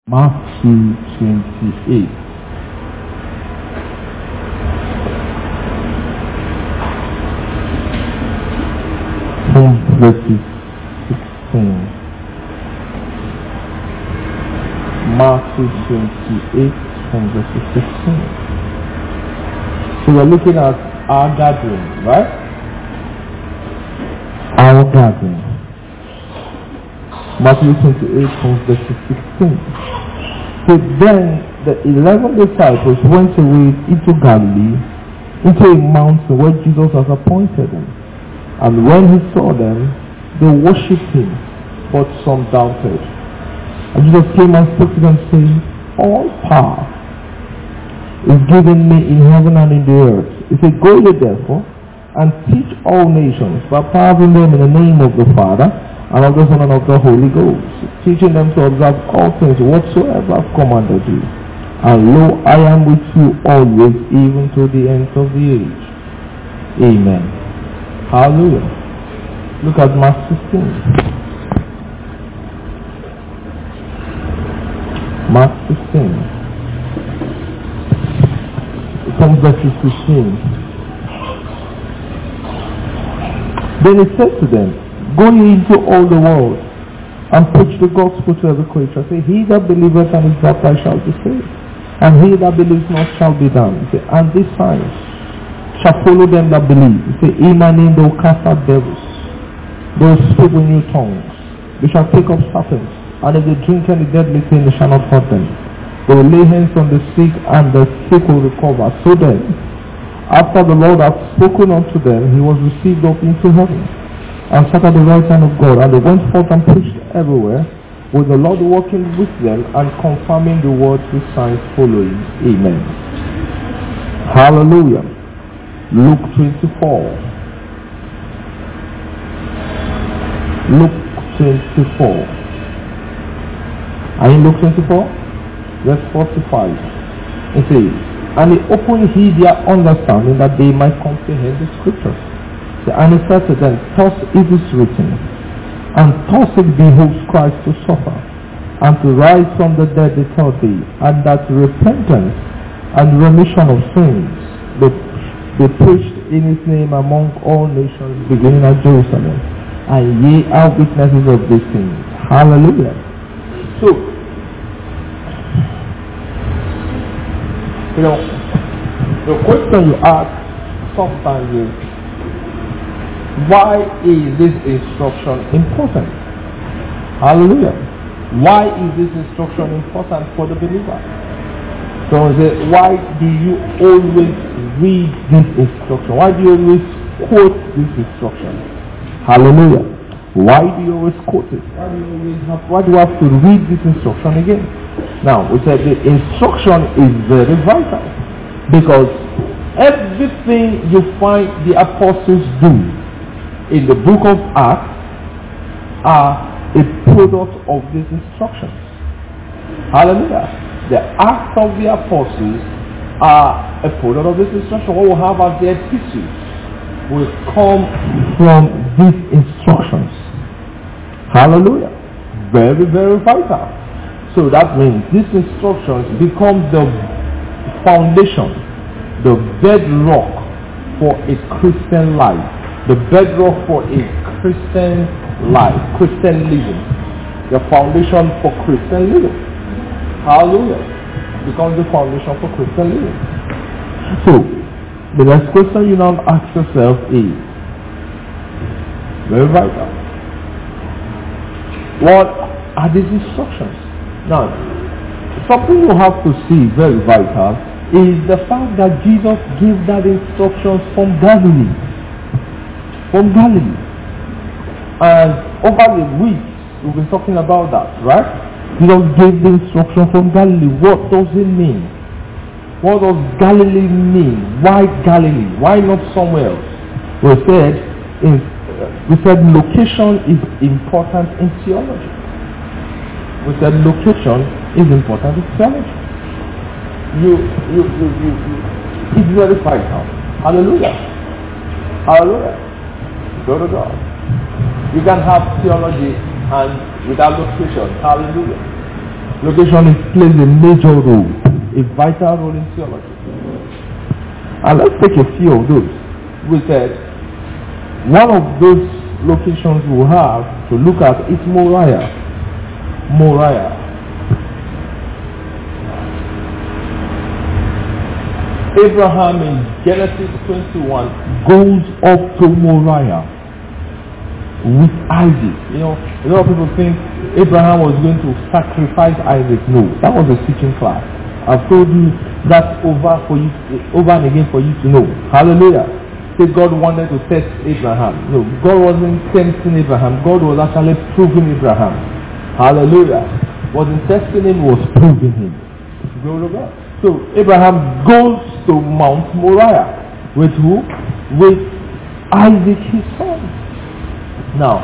Matthew 28. From verses 16. Matthew 28 from verses 16. So we're looking at our gathering, right? Our gathering. Matthew 28 from verses 16. So then the 11 disciples went away into Galilee, into a mountain where Jesus has appointed them. And when he saw them, they worshipped him, but some doubted. And Jesus came and spoke to them, saying, all power is given me in heaven and in the earth. He said, go ye therefore, and teach all nations, baptizing them in the name of the Father, and of the Son, and of the Holy Ghost, teaching them to observe all things whatsoever I've commanded you. And lo, I am with you always, even to the end of the age. Amen. Hallelujah. Look at Mark 16. Mark 16. From verse 15. Then he said to them, go ye into all the world, and preach the gospel to every creature. Say, he that believeth and is baptized shall be saved, and he that believes not shall be damned. Say, and these signs shall follow them that believe. Say, in my name they will cast out devils, they will speak with new tongues, they shall take up serpents, and if they drink any deadly thing, they shall not hurt them. They will lay hands on the sick, and the sick will recover. So then, after the Lord had spoken unto them, he was received up into heaven, and sat at the right hand of God. And they went forth and preached everywhere, with the Lord working with them and confirming the word with signs following. Amen. Hallelujah. Luke 24. Luke 24. Are you in Luke 24? Verse 45. It says, and he opened their understanding that they might comprehend the scriptures. And he said to them, thus it is written, and thus it behoves Christ to suffer, and to rise from the dead the third day, and that repentance and remission of sins be preached in his name among all nations, beginning at Jerusalem. And ye are witnesses of these things. Hallelujah. So, the question you ask sometimes is, why is this instruction important? Hallelujah. Why is this instruction important for the believer? So why do you always read this instruction? Why do you always quote this instruction? Hallelujah. Why do you always quote it? Why do you have to read this instruction again? Now, we said the instruction is very vital, because everything you find the apostles do in the book of Acts are a product of these instructions. Hallelujah. The Acts of the Apostles are a product of this instruction. What we have as the epistles will come from these instructions. Hallelujah. Very, very vital. So that means these instructions become the foundation, the bedrock for a Christian life. The bedrock for a Christian life, Christian living. The foundation for Christian living. Hallelujah. Becomes the foundation for Christian living. So, the next question you now ask yourself is, very vital, what are these instructions? Now, something you have to see very vital is the fact that Jesus gave that instructions from Galilee. From Galilee. And over the weeks, we've been talking about that, right? Jesus gave the instruction from Galilee. What does it mean? What does Galilee mean? Why Galilee? Why not somewhere else? We said location is important in theology. We said location is important in theology. It's very vital. Hallelujah. Hallelujah. Go to God. You can have theology and without location. Hallelujah. Location plays a major role, a vital role in theology. And let's take a few of those. We said one of those locations we have to look at is Moriah. Moriah. Abraham in Genesis 21 goes up to Moriah with Isaac. A lot of people think Abraham was going to sacrifice Isaac. No, that was a teaching class. I've told you that over and again for you to know. Hallelujah. Say God wanted to test Abraham. No, God wasn't tempting Abraham. God was actually proving Abraham. Hallelujah. Wasn't testing him, was proving him. Glory to God. So Abraham goes to Mount Moriah with who? With Isaac his son. Now,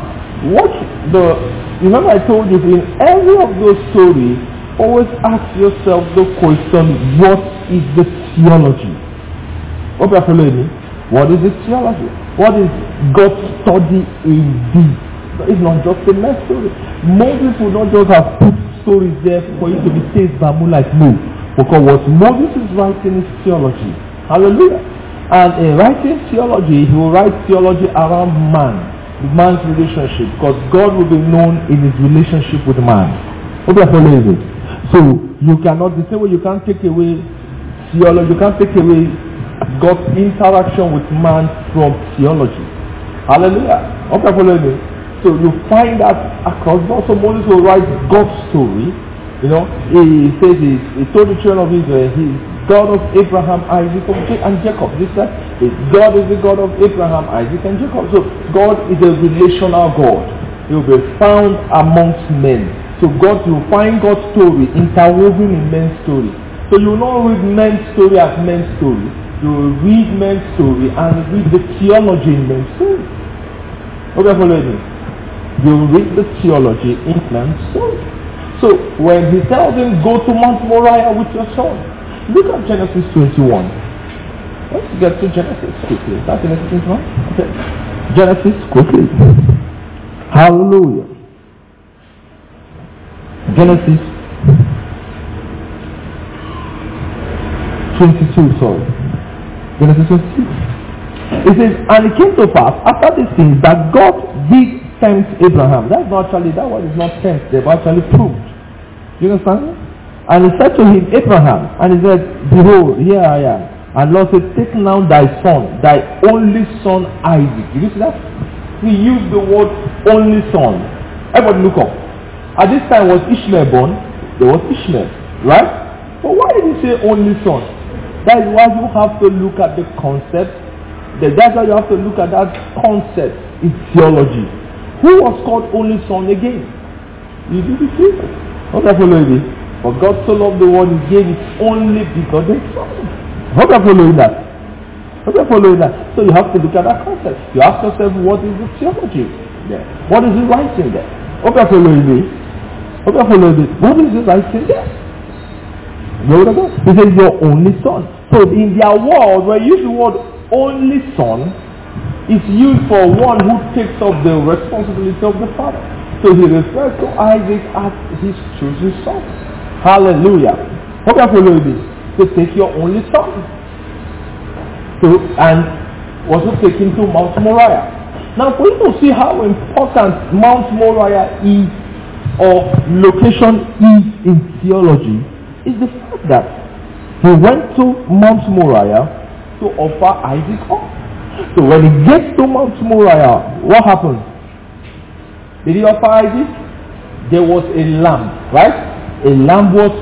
remember I told you in every of those stories, always ask yourself the question, what is the theology? Hope you're following me. What is the theology? What is God's study in this? It's not just a mess story. Moses would not just have put stories there for you to be saved by moonlight. No. Because what Moses is writing is theology. Hallelujah. And in writing theology, he will write theology around man's relationship. Because God will be known in his relationship with man. Hope you're following me. So you cannot, the same way you can't take away theology, you can't take away God's interaction with man from theology. Hallelujah. Hope you're following me. So you find that across. Also Moses will write God's story. He says he told the children of Israel, he is God of Abraham, Isaac, and Jacob. This is God is the God of Abraham, Isaac, and Jacob. So God is a relational God. He will be found amongst men. So you find God's story interwoven in men's story. So you will not read men's story as men's story. You will read men's story and read the theology in men's story. Okay, follow me. You will read the theology in men's story. So when he tells him, go to Mount Moriah with your son, look at Genesis 21. Let's get to Genesis quickly. Is that Genesis 21? Okay. Genesis quickly. Hallelujah. Genesis 22, sorry. Genesis 22. It says, and it came to pass after these things that God did tempt Abraham. That word is not tempt, they've actually proved. You understand? And he said to him, Abraham, and he said, behold, here I am. And Lord said, take now thy son, thy only son Isaac. Did you see that? He used the word only son. Everybody look up. At this time was Ishmael born? There was Ishmael, right? But why did he say only son? That is why you have to look at the concept. That's why you have to look at that concept in theology. Who was called only son again? You did see? Hope you're following me. For God so loved the world, he gave his only begotten son. Hope you're following that. Hope you're following that. So you have to look at that concept. You ask yourself, what is the theology there? What is he writing there? Hope you're following me. Hope you're following me. What is he writing there? He says your only son. So in their world, when you use the word only son, it's used for one who takes up the responsibility of the father. So he refers to Isaac as his chosen son. Hallelujah. Hope you're following this. To take your only son. So, and also take him to Mount Moriah. Now for you to see how important Mount Moriah is, or location is in theology, is the fact that he went to Mount Moriah to offer Isaac up. So when he gets to Mount Moriah, what happened? Did he offer Isaac? There was a lamb, right? A lamb was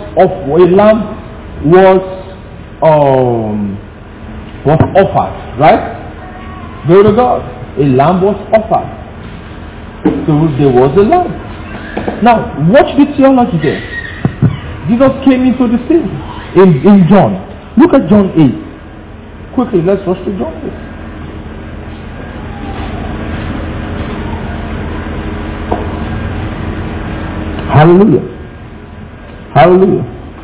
offered, right? Glory to God. A lamb was offered. So there was a lamb. Now, watch the theology there. Jesus came into the scene in John. Look at John 8. Quickly, let's rush to John 8. Hallelujah. Hallelujah.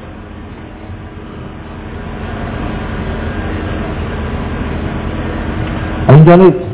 And John 8.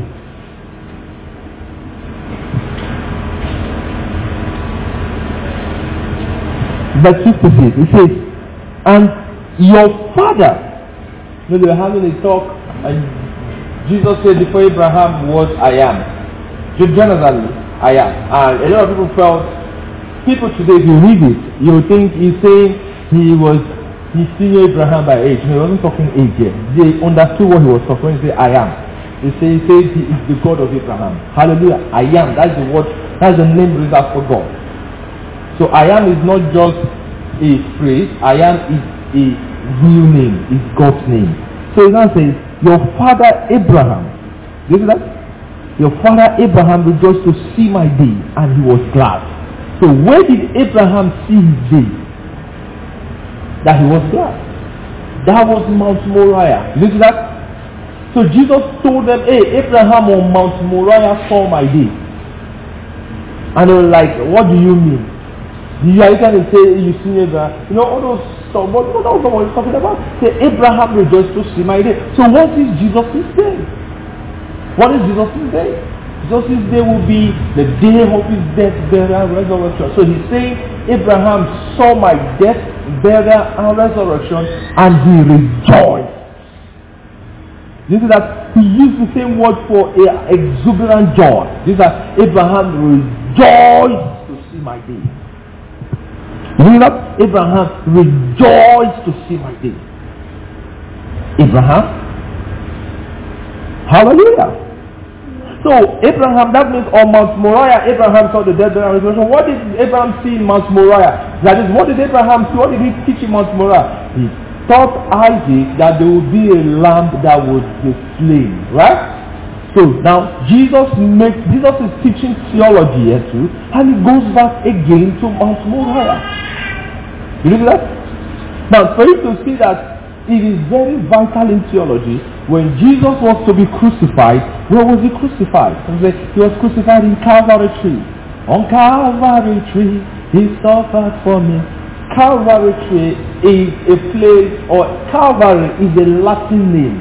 verse 56, it says, and your father, they were having a talk, and Jesus said before Abraham was I am. Generally, I am. And a lot of people today, if you read it, you would think he's saying he's senior Abraham by age. No, he wasn't talking age yet. They understood what he was talking when he said I am. He said he is the God of Abraham. Hallelujah. I am. That's the word, that's the name reserved for God. So I am is not just a phrase. I am is a real name. It's God's name. So it now says, your father Abraham. You see that? Your father Abraham rejoiced to see my day, and he was glad. So where did Abraham see his day? That he was glad. That was Mount Moriah. You see that? So Jesus told them, hey, Abraham on Mount Moriah saw my day. And they were like, what do you mean? You are going to say, you see Abraham. You know, all those stuff. But that's not what he's talking about. Say, Abraham rejoiced to see my day. So what is Jesus' day? What is Jesus' day? Jesus' day will be the day of his death, burial, and resurrection. So he's saying, Abraham saw my death, burial, and resurrection, and he rejoiced. You see that he used the same word for exuberant joy. This is that Abraham rejoiced to see my day. You see that? Abraham rejoiced to see my day. Abraham. Hallelujah. So Abraham, that means on Mount Moriah, Abraham saw the death, burial, and resurrection. What did Abraham see in Mount Moriah? That is, what did Abraham see? What did he teach in Mount Moriah? He taught Isaac that there would be a lamb that would be slain, right? So now Jesus is teaching theology here too, and he goes back again to Mount Moriah. You see that? Now for you to see that it is very vital in theology, when Jesus was to be crucified, where was he crucified? He was crucified in Calvary tree. On Calvary tree, he suffered for me. Calvary tree is a place, or Calvary is a Latin name.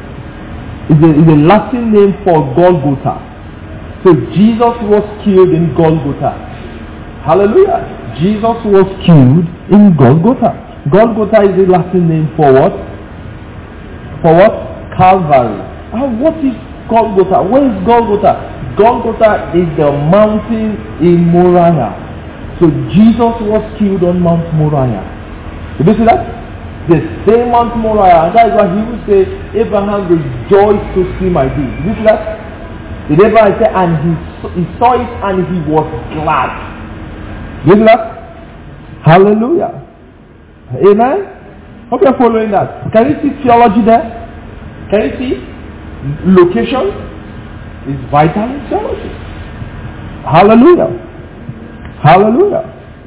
Is a Latin name for Golgotha. So Jesus was killed in Golgotha. Hallelujah. Jesus was killed in Golgotha. Golgotha is a Latin name for what? For what? Calvary. And what is Golgotha? Where is Golgotha? Golgotha is the mountain in Moriah. So Jesus was killed on Mount Moriah. Did you see that? The same Mount Moriah. And that is why he would say, Abraham rejoiced to see my day. Did you see that? Did Abraham say, and he saw it and he was glad. Did you see that? Hallelujah. Amen? Hope you're following that. Can you see theology there? Can you see? Location is vital in theology. Hallelujah. Hallelujah.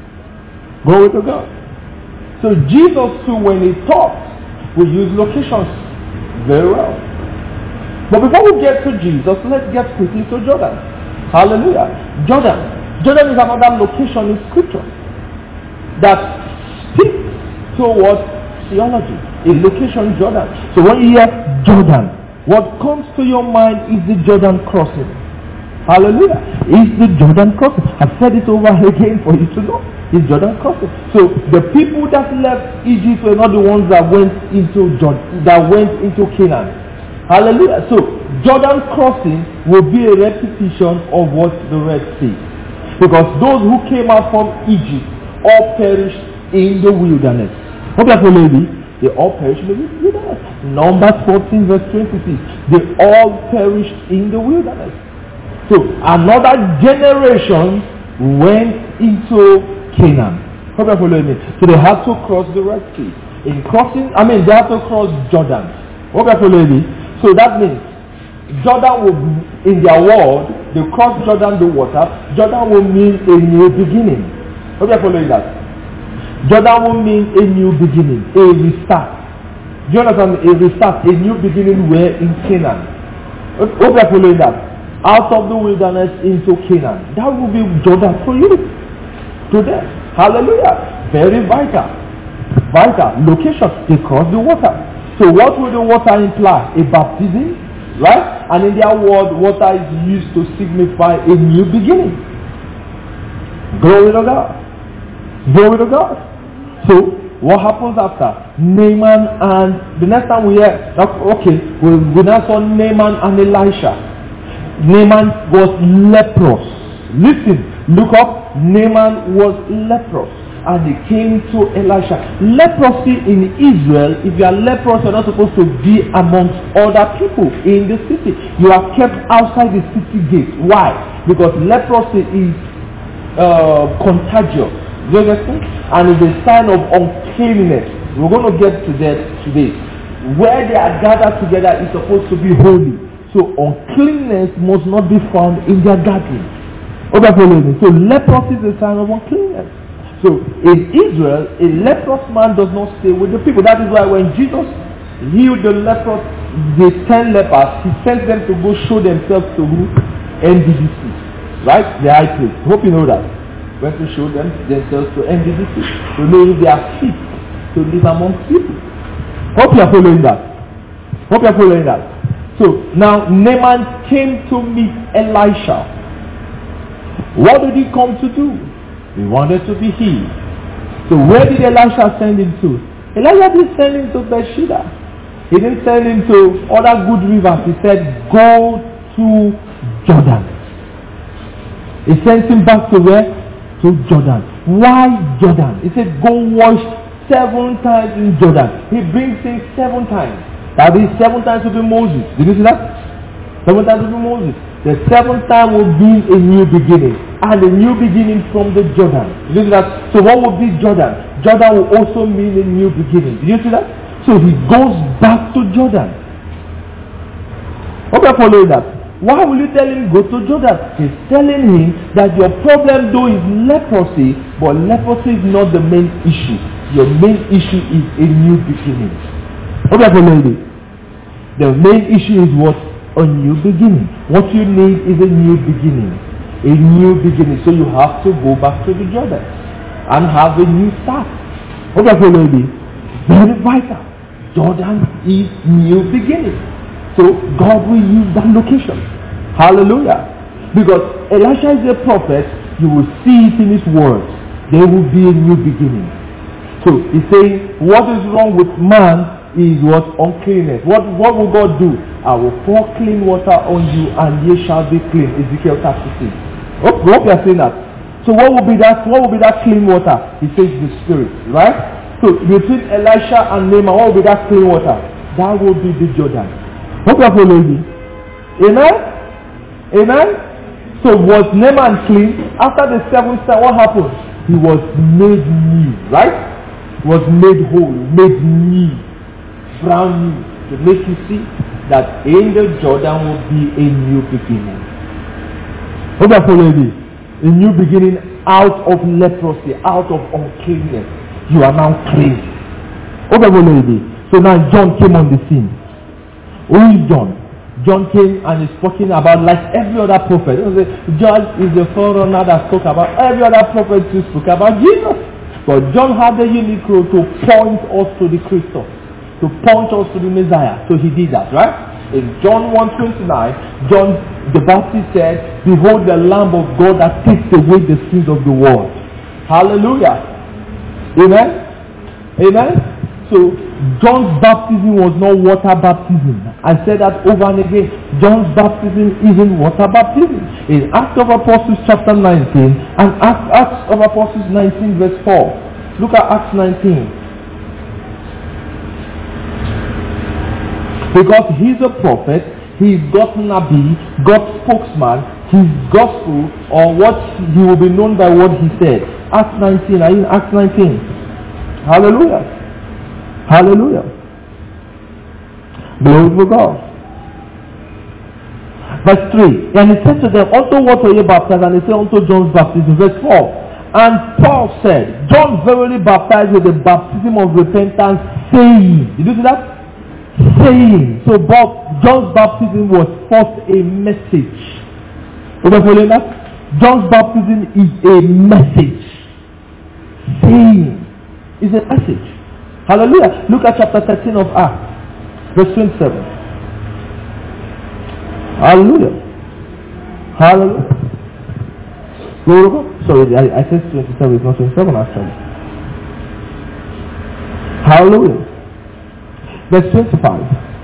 Glory to God. So Jesus too, when he taught, we use locations very well. But before we get to Jesus, let's get quickly to Jordan. Hallelujah. Jordan is another location in scripture that speaks towards theology. A location, Jordan. So when you hear Jordan, what comes to your mind is the Jordan crossing. Hallelujah. It's the Jordan crossing. I've said it over again for you to know. It's Jordan crossing. So the people that left Egypt were not the ones that went into Canaan. Hallelujah. So Jordan crossing will be a repetition of what the Red Sea. Because those who came out from Egypt all perished in the wilderness. Hope you following me. They all perished in the wilderness. Numbers 14 verse 26. They all perished in the wilderness. So another generation went into Canaan. Hope you following me. So they had to cross the Red Sea. They had to cross Jordan. Hope you following me. So that means Jordan will, in their world, they cross Jordan the water. Jordan will mean a new beginning. Hope you following that. Jordan will mean a new beginning, a restart. Do you understand? A restart, a new beginning where in Canaan. Hope you are following that. Out of the wilderness into Canaan. That will be Jordan for you today. Hallelujah. Very vital. Vital. Location. They cross the water. So what will the water imply? A baptism, right? And in their word, water is used to signify a new beginning. Glory to God. Glory to God. So what happens after? Naaman, and the next time we hear, okay, we now saw Naaman and Elisha. Naaman was leprous. Listen, look up. Naaman was leprous, and he came to Elisha. Leprosy in Israel, if you are leprous, you're not supposed to be amongst other people in the city. You are kept outside the city gate. Why? Because leprosy is contagious. Do you understand? And it's a sign of uncleanness. We're going to get to that today. Where they are gathered together is supposed to be holy. So uncleanness must not be found in their gathering. So leprosy is a sign of uncleanness. So in Israel, a leprous man does not stay with the people. That is why when Jesus healed the leprous, the 10 lepers, he sent them to go show themselves to who? NDDC. Right? The high priest. Hope you know that. Went to show themselves to NDDC. To know if they are fit to live among people. Hope you are following that. Hope you are following that. So now Naaman came to meet Elisha. What did he come to do? He wanted to be healed. So where did Elisha send him to? Elisha didn't send him to Beersheba. He didn't send him to other good rivers. He said, go to Jordan. He sent him back to where? To Jordan. Why Jordan? He said, go wash 7 times in Jordan. He brings him 7 times. That is 7 times will be Moses. Did you see that? 7 times will be Moses. The 7th time will be a new beginning. And a new beginning from the Jordan. Did you see that? So what will be Jordan? Jordan will also mean a new beginning. Did you see that? So he goes back to Jordan. Hope you're following that. Why will you tell him go to Jordan? He's telling him that your problem though is leprosy, but leprosy is not the main issue. Your main issue is a new beginning. Hope you're following it. The main issue is what? A new beginning. What you need is a new beginning. A new beginning. So you have to go back to the Jordan and have a new start. Hope you're following it. Very vital. Jordan is new beginning. So God will use that location. Hallelujah. Because Elisha is a prophet, you will see it in his words. There will be a new beginning. So he's saying, what is wrong with man is what? Uncleanness. What will God do? I will pour clean water on you and ye shall be clean. Ezekiel 36. Hope you are saying that. So what will be that? What will be that clean water? He says the Spirit. Right? So between Elisha and Naaman, what will be that clean water? That will be the Jordan. Hope you are following me. Amen? Amen? So was Naaman clean? After the 7th time, what happened? He was made new. Right? Was made whole, made new, brand new, to make you see that in the Jordan will be a new beginning. Hope you are following me. A new beginning out of leprosy, out of uncleanness. You are now clean. Hope you are following me. So now John came on the scene. Who is John? John came and is talking about like every other prophet. John is the forerunner that spoke about every other prophet who spoke about Jesus. But John had the unique role to point us to the Christus, to point us to the Messiah. So he did that, right? In John 1:29, John the Baptist said, behold the Lamb of God that takes away the sins of the world. Hallelujah. Amen? Amen? So John's baptism was not water baptism. I said that over and again. John's baptism isn't water baptism. In Acts of Apostles chapter 19 and Acts of Apostles 19 verse 4. Look at Acts 19. Because he's a prophet, he's got Nabi, God's spokesman, his gospel, or what he will be known by what he said. Acts 19, are you in Acts 19? Hallelujah. Hallelujah. Glory to God. Verse 3. And he said to them, unto what were ye baptized? And they said, unto John's baptism. Verse 4. And Paul said, John verily baptized with the baptism of repentance, saying. Did you see that? Saying. So John's baptism was first a message. Are you following that? John's baptism is a message. Saying is a message. Hallelujah. Look at chapter 13 of Acts, verse 27. Hallelujah. Hallelujah. Sorry, I said 27, it's not 27 actually. Hallelujah. Verse 25.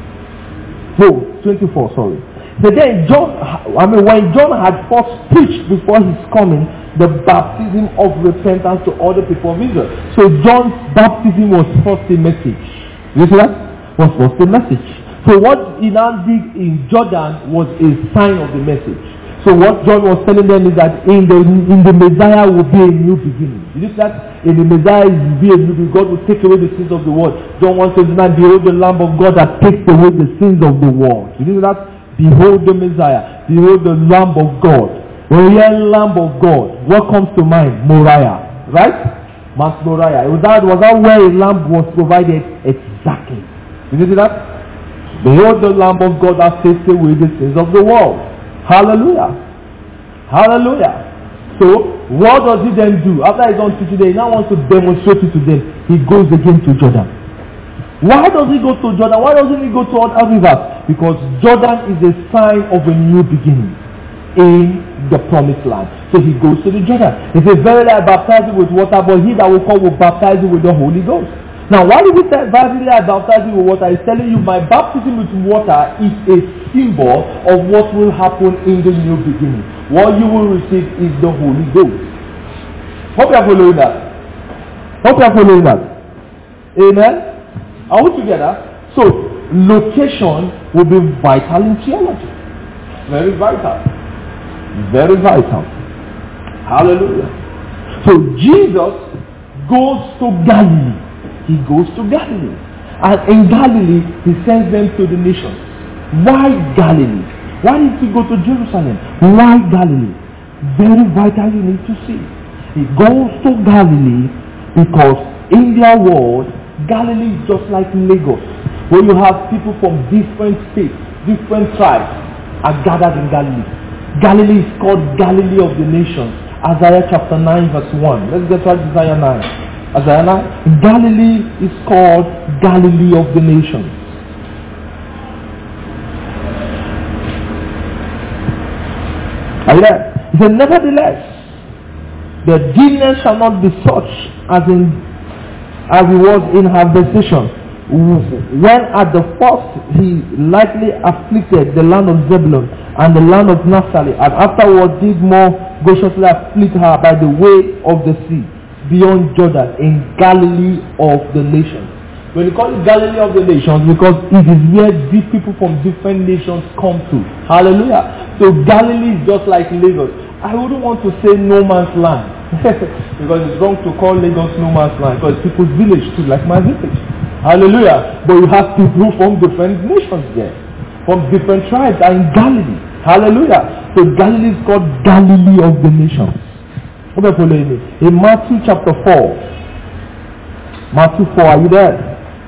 No, 24, sorry. So then when John had first preached before his coming, the baptism of repentance to all the people of Israel. So John's baptism was first a message. You see that? Was first a message. So what he now did in Jordan was a sign of the message. So what John was telling them is that in the Messiah will be a new beginning. You see that? In the Messiah will be a new beginning. God will take away the sins of the world. John 1:29, behold the Lamb of God that takes away the sins of the world. You see that? Behold the Messiah. Behold the Lamb of God. When you hear Lamb of God, what comes to mind? Moriah. Right? Mount Moriah. Was that where a lamb was provided? Exactly. You see that? Behold the Lamb of God that takes away the sins of the world. Hallelujah. Hallelujah. So, what does he then do? After he's done teaching them, he now wants to demonstrate it to them. He goes again to Jordan. Why does he go to Jordan? Why doesn't he go to other rivers? Because Jordan is a sign of a new beginning in the promised land. So he goes to the Jordan. He says, verily I baptize you with water, but he that will come will baptize you with the Holy Ghost. Now, why did he say, verily I baptize you with water? He's telling you, my baptism with water is a symbol of what will happen in the new beginning. What you will receive is the Holy Ghost. Hope you are following that. Hope you are following that. Amen. Are we together? So, location will be vital in theology. Very vital. Very vital. Hallelujah. So, Jesus goes to Galilee. He goes to Galilee. And in Galilee, he sends them to the nations. Why Galilee? Why did he go to Jerusalem? Why Galilee? Very vital, you need to see. He goes to Galilee because in their world, Galilee is just like Lagos, where you have people from different states, different tribes are gathered in Galilee. Galilee is called Galilee of the nations. Isaiah chapter 9 verse 1. Let's get to Isaiah 9. Isaiah 9. Galilee is called Galilee of the nations. Are you there? He said, nevertheless, the dimness shall not be such as it was in her visitation, when at the first he lightly afflicted the land of Zebulun and the land of Naphtali, and afterward did more graciously afflict her by the way of the sea, beyond Jordan, in Galilee of the nations. When you call it Galilee of the nations, because it is where these people from different nations come to. Hallelujah. So Galilee is just like Lagos. I wouldn't want to say no man's land. Because it's wrong to call Lagos no man's land. Because it's people's village too, like my village. Hallelujah. But you have people from different nations there. From different tribes are in Galilee. Hallelujah. So Galilee is called Galilee of the nations. In Matthew chapter 4. Matthew 4, are you there?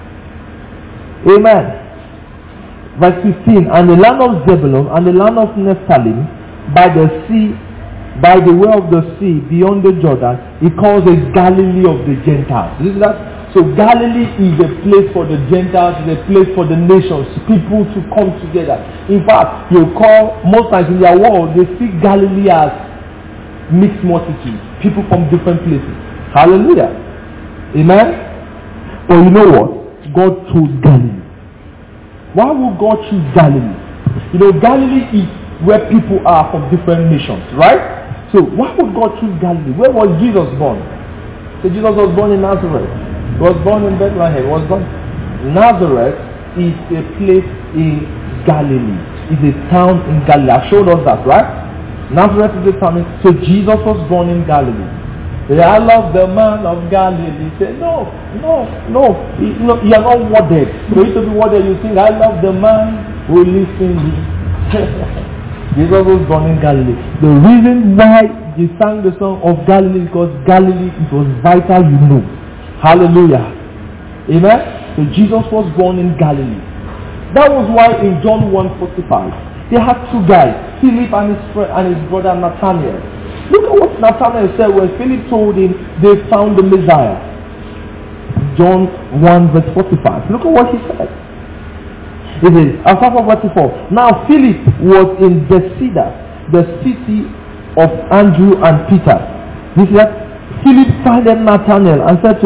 Amen. Verse 15. And the land of Zebulun and the land of Naphtali, by the sea, by the way of the sea, beyond the Jordan, he calls it Galilee of the Gentiles. You see that? So Galilee is a place for the Gentiles, is a place for the nations, people to come together. In fact, you call, most times in their world, they see Galilee as mixed multitude, people from different places. Hallelujah. Amen. But you know what? God chose Galilee. Why would God choose Galilee? You know, Galilee is where people are from different nations, right? So why would God choose Galilee? Where was Jesus born? So Jesus was born in Nazareth. He was born in Bethlehem. He was born. Nazareth is a place in Galilee. It's a town in Galilee. I showed us that, right? Nazareth is a town. So Jesus was born in Galilee. I love the man of Galilee. He said, no. You are not worded. For you to be worded, you think, I love the man who lives in me. Jesus was born in Galilee. The reason why he sang the song of Galilee is because Galilee, it was vital, you know. Hallelujah. Amen? So Jesus was born in Galilee. That was why in John 1:45, they had two guys, Philip and his brother Nathanael. Look at what Nathanael said when Philip told him they found the Messiah. John 1:45. Look at what he said. It is, verse 44. Now Philip was in Bethsaida, the city of Andrew and Peter. This is that Philip found Nathanael and said to him,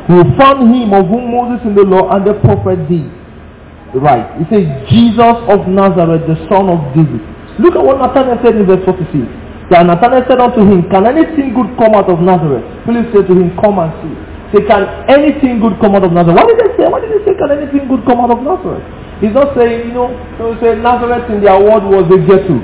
who found him of whom Moses in the law and the prophet did. Right. It says, Jesus of Nazareth, the son of David. Look at what Nathanael said in verse 46. That Nathanael said unto him, can anything good come out of Nazareth? Philip said to him, come and see. Say, can anything good come out of Nazareth? What did they say? What did they say? Can anything good come out of Nazareth? He's not saying, so say Nazareth in their word was a ghetto.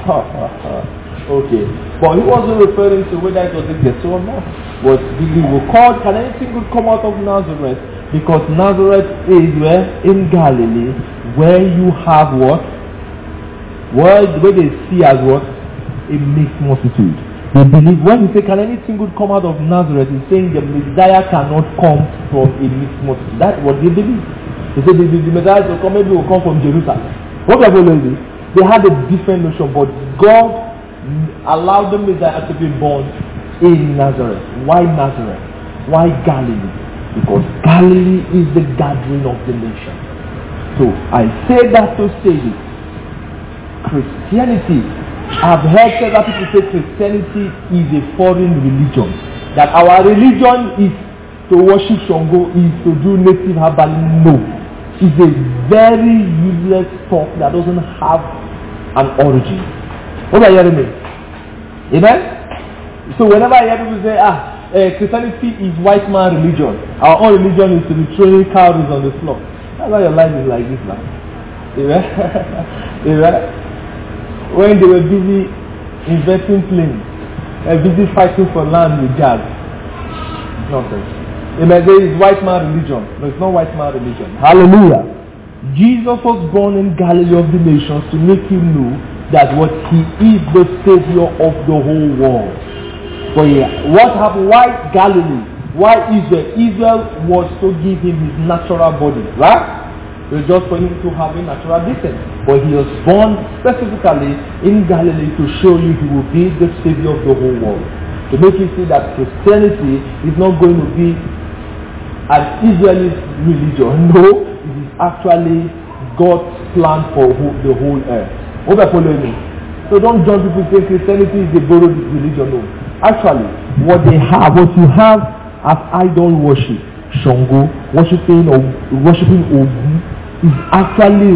Okay. But he wasn't referring to whether it was a ghetto or not. What he was called, can anything good come out of Nazareth? Because Nazareth is where? In Galilee, where you have what? Where they see as what? A mixed multitude. They believe, when you say, can anything good come out of Nazareth, he's saying the Messiah cannot come from a mixed multitude. That's what they believe. They say the Messiah will come, maybe will come from Jerusalem. What have you? They had a different notion, but God allowed the Messiah to be born in Nazareth. Why Nazareth? Why Galilee? Because Galilee is the gathering of the nation. So I say that to say this. Christianity, I've heard several people say Christianity is a foreign religion. That our religion is to worship Shango, is to do native herbalism. No. It's a very useless talk that doesn't have an origin. What are you hearing me? Amen? So whenever I hear people say, Christianity is white man religion. Our own religion is to be throwing calories on the floor. That's why your life is like this now. Amen? Amen? When they were busy inventing planes, busy fighting for land with jazz. Nonsense. Amen? There is white man religion. No, it's not white man religion. Hallelujah. Jesus was born in Galilee of the nations to make you know that what he is the Savior of the whole world. So yeah, what happened? Why Galilee? Why Israel? Israel was to give him his natural body, right? It was just for him to have a natural descent. But he was born specifically in Galilee to show you he will be the Savior of the whole world. To make you see that Christianity is not going to be an Israelite religion. No, it is actually God's plan for the whole earth. What are you following me? So don't jump people say Christianity is a borrowed religion. No. Actually, what you have as idol worship, Shango, worshiping Ogun, is actually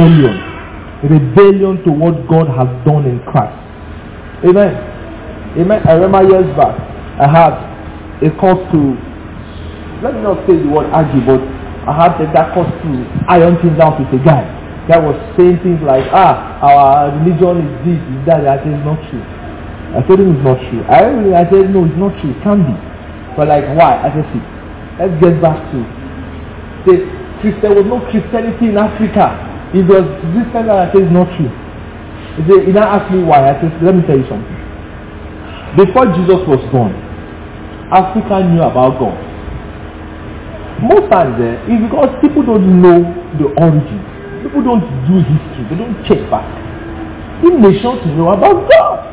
rebellion to what God has done in Christ. Amen. Amen. I remember years back, I had a course to, let me not say the word argue, but I had that course to iron things out with a guy that was saying things like, our religion is this, is that. I said, it's not true. I told him it's not true. I said, no, it's not true. It can be. But like, why? I said, see, let's get back to there was no Christianity in Africa. It was this kind that I said it's not true. He now asked me why. I said, let me tell you something. Before Jesus was born, Africa knew about God. Most times it's because people don't know the origin. People don't do history. They don't check back. The nations know about God.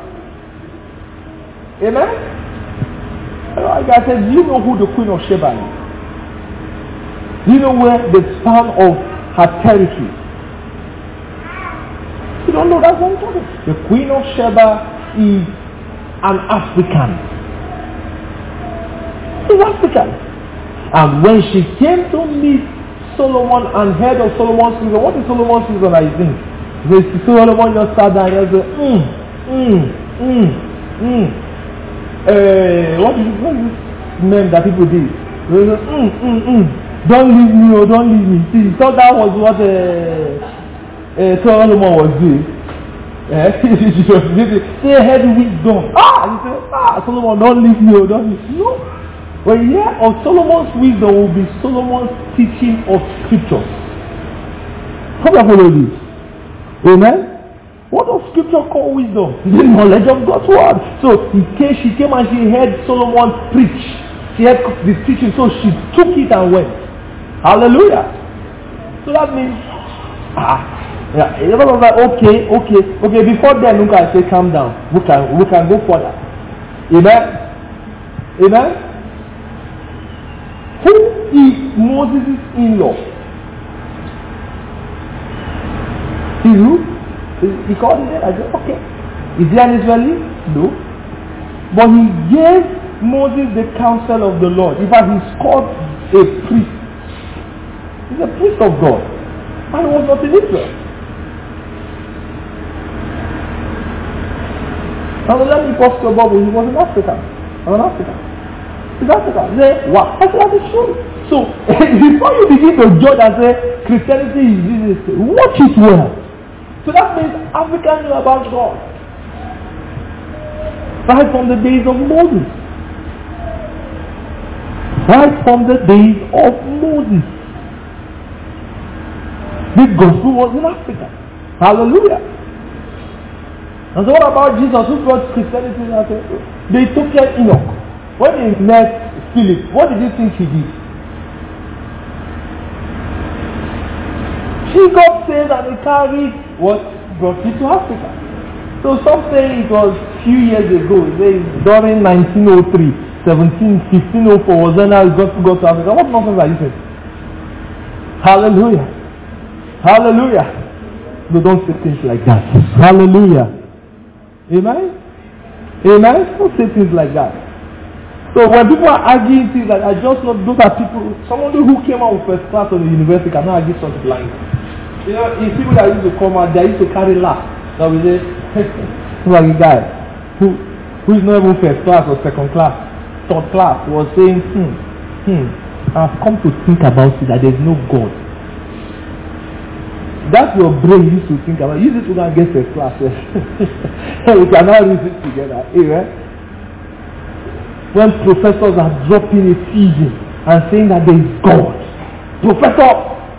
Amen? I said, do you know who the Queen of Sheba is? Do you know where the span of her territory? You don't know, that's what I'm talking. The Queen of Sheba is an African. She's African. And when she came to meet Solomon and heard of Solomon's season, what is Solomon's season, I think? Solomon just sat down and said, what is this name that people did? They said, don't leave me, oh, don't leave me. See, so that was what Solomon was doing. Say head wisdom. He said, Solomon, don't leave me, oh, don't leave me. No. But here of Solomon's wisdom will be Solomon's teaching of scriptures. How do I follow this? Amen? What does scripture call wisdom? The knowledge of God's word. So she came and she heard Solomon preach. She heard the teaching, so she took it and went. Hallelujah. So that means, everyone was like, okay. Before then, look, I say, calm down. We can go further. Amen? Who is Moses' in-law? He's who? He called him there. I said, okay. Is he an Israeli? No. But he gave Moses the counsel of the Lord. In fact, he scored a priest. He's a priest of God. And he was not in Israel. And let me post to Bob, he was in Africa. He's African. Say, wow. I said, that is true. So, before you begin to judge and say, Christianity is this, watch it well. So that means Africa knew about God. Right from the days of Moses. Right from the days of Moses. The gospel was in Africa. Hallelujah. And so what about Jesus who brought Christianity in Africa? The Ethiopian Enoch. When he met Philip, what did you think he did? He got saved and he carried what brought it to Africa. So some say it was few years ago, during 1903, 1504 was when I got to go to Africa. What nonsense are you saying? Hallelujah. Hallelujah. No, don't say things like that. Hallelujah. Amen? Amen? Don't say things like that. So when people are arguing things like I just know those are people, someone who came out with first class of the university cannot argue such blind. You know, it's people that used to come out, they used to carry laugh. That we say, like a guy who is not even first class or second class, third class, was saying, I've come to think about it that there's no God. That's your brain used to think about. Use it to go and get first class. We can now use it together. Amen. When professors are dropping a thesis and saying that there is God. Professor.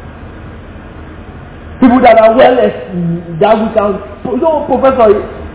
People that are well that we can. Professor.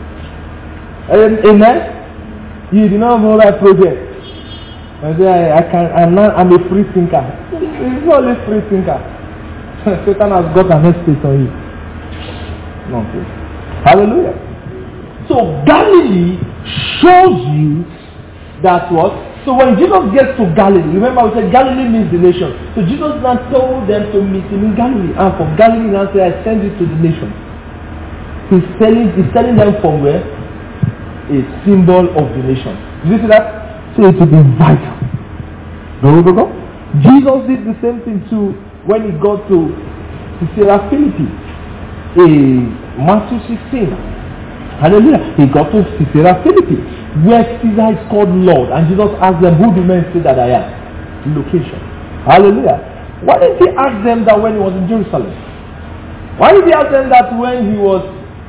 Amen. You do not know that project. I say I'm a free thinker. It's not a free thinker. Satan has got an estate on you. No, hallelujah. So Galilee shows you that what? So when Jesus gets to Galilee, remember we said Galilee means the nation. So Jesus now told them to meet him in Galilee. And from Galilee now said, I send it to the nation. He's telling them from where? A symbol of the nation. Did you see that? So it will be vital. Go. Jesus did the same thing too. When he got to Caesarea Philippi, in Matthew 16, hallelujah, he got to Caesarea Philippi, where Caesar is called Lord, and Jesus asked them, who do men say that I am? Location. Hallelujah. Why did he ask them that when he was in Jerusalem? Why did he ask them that when he was,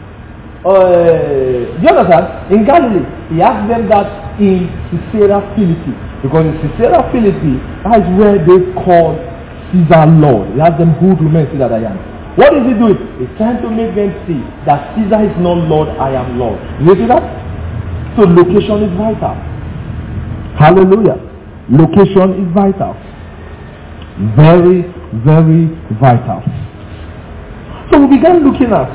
in Galilee? He asked them that in Caesarea Philippi, because in Caesarea Philippi, that is where they called Caesar Lord. He asked them, who do men say that I am? What is he doing? He's trying to make them see that Caesar is not Lord, I am Lord. You see that? So location is vital. Hallelujah. Location is vital. Very, very vital. So we began looking at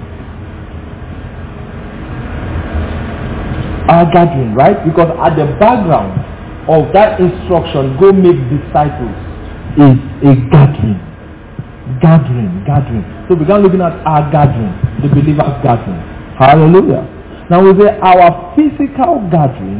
our gathering, right? Because at the background of that instruction, go make disciples, is a gathering. So we began looking at our gathering, the believers' gathering. Hallelujah. Now we say our physical gathering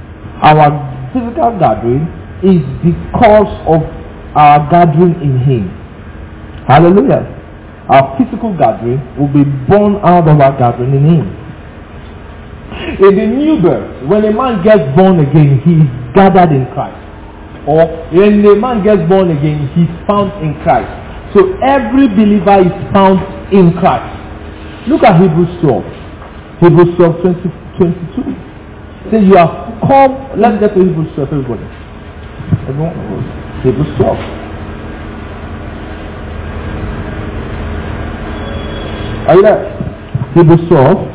is because of our gathering in Him. Hallelujah. Our physical gathering will be born out of our gathering in Him. In the new birth, when a man gets born again, he is gathered in Christ. Or when a man gets born again, he is found in Christ. So every believer is found in Christ. Look at Hebrews 12. Hebrews 12, 22. Say you have come. Let's get to Hebrews 12, everybody. Everyone, Hebrews 12. Are you there? Hebrews 12.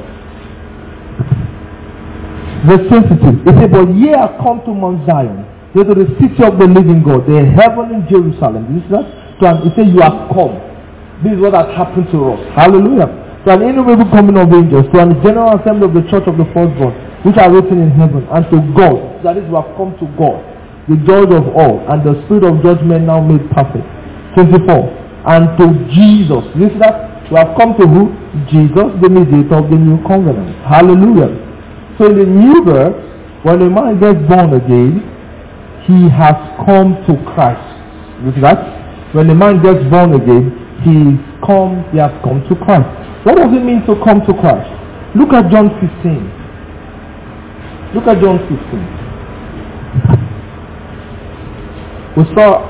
Verse 22. It says, but ye are come to Mount Zion, to the city of the living God, the heavenly Jerusalem. This is that. So it says you have come. This is what has happened to us. Hallelujah. To an innumerable coming of angels, to a general assembly of the church of the firstborn, which are written in heaven, and to God, that is, we have come to God, the judge of all, and the spirit of judgment now made perfect. 24. And to Jesus. You see that? We have come to who? Jesus, the mediator of the new covenant. Hallelujah. So in the new birth, when a man gets born again, he has come to Christ. You see that? When the man gets born again, he has come to Christ. What does it mean to come to Christ? Look at John 15. Look at John 15. We saw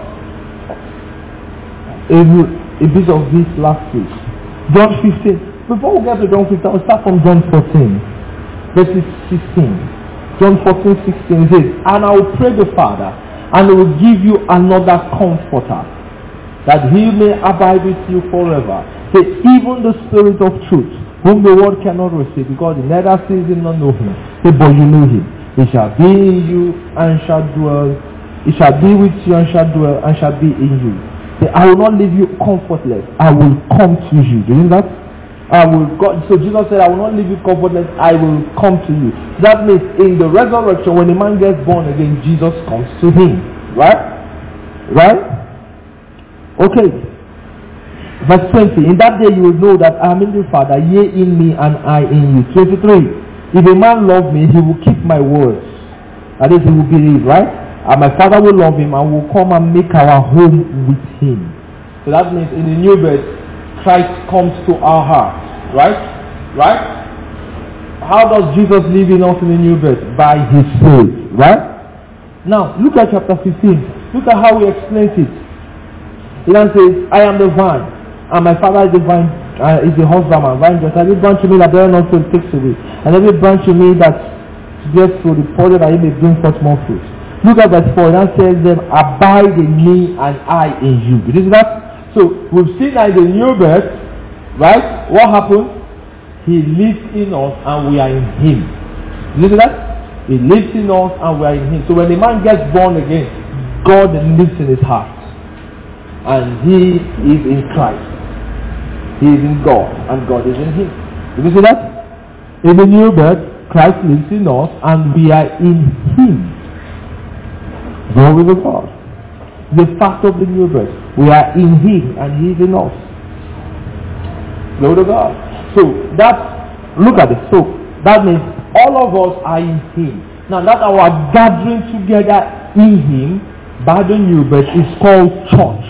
a bit of this last week. John 15. Before we get to John 15, we'll start from John 14. Verses 16. John 14, 16 says, and I will pray the Father, and he will give you another comforter, that he may abide with you forever. Say, even the Spirit of truth, whom the world cannot receive, because it neither sees him nor know him. Say, but you know him. He shall be in you and shall dwell. He shall be with you and shall dwell and shall be in you. Say, I will not leave you comfortless. I will come to you. Do you know that? So Jesus said, I will not leave you comfortless, I will come to you. That means in the resurrection, when a man gets born again, Jesus comes to him. Right? Right? Okay. Verse 20. In that day you will know that I am in the Father, ye in me and I in you. 23. If a man love me, he will keep my words. That is, he will believe, right? And my Father will love him and will come and make our home with him. So that means in the new birth, Christ comes to our heart, right? Right? How does Jesus live in us in the new birth? By his Spirit, right? Now, look at chapter 15. Look at how he explains it. He then says, I am the vine, and my Father is the vine, is the husbandman, vine dresser. Every branch in me that beareth not fruit takes away, and every branch in me that bears fruit, the further that he may bring forth more fruit. Look at verse 4. It then says, them, abide in me and I in you. You see that? So we've seen that in the new birth, right? What happened? He lives in us and we are in him. You see that? He lives in us and we are in him. So when a man gets born again, God lives in his heart. And he is in Christ. He is in God and God is in him. You see that? In the new birth, Christ lives in us and we are in him. Glory to God. The fact of the new birth. We are in him and he is in us. Glory to God. So look at it. So that means all of us are in him. Now that our gathering together in him by the new birth is called church.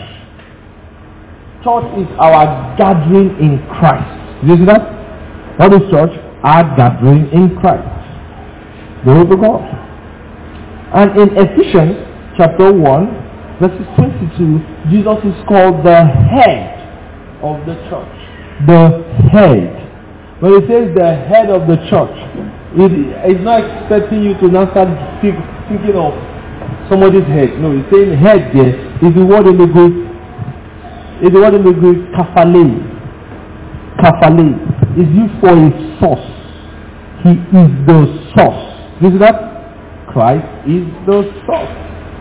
Church is our gathering in Christ. You see that? What is church? Our gathering in Christ. Glory to God. And in Ephesians chapter 1 verses 22, Jesus is called the head of the church. The head. When he says the head of the church, it is not expecting you to now start thinking of somebody's head. No, he's saying head there is the word in the Greek. Is the word in the Greek kephale. Kephale is used for a source. He is the source. You see that? Christ is the source.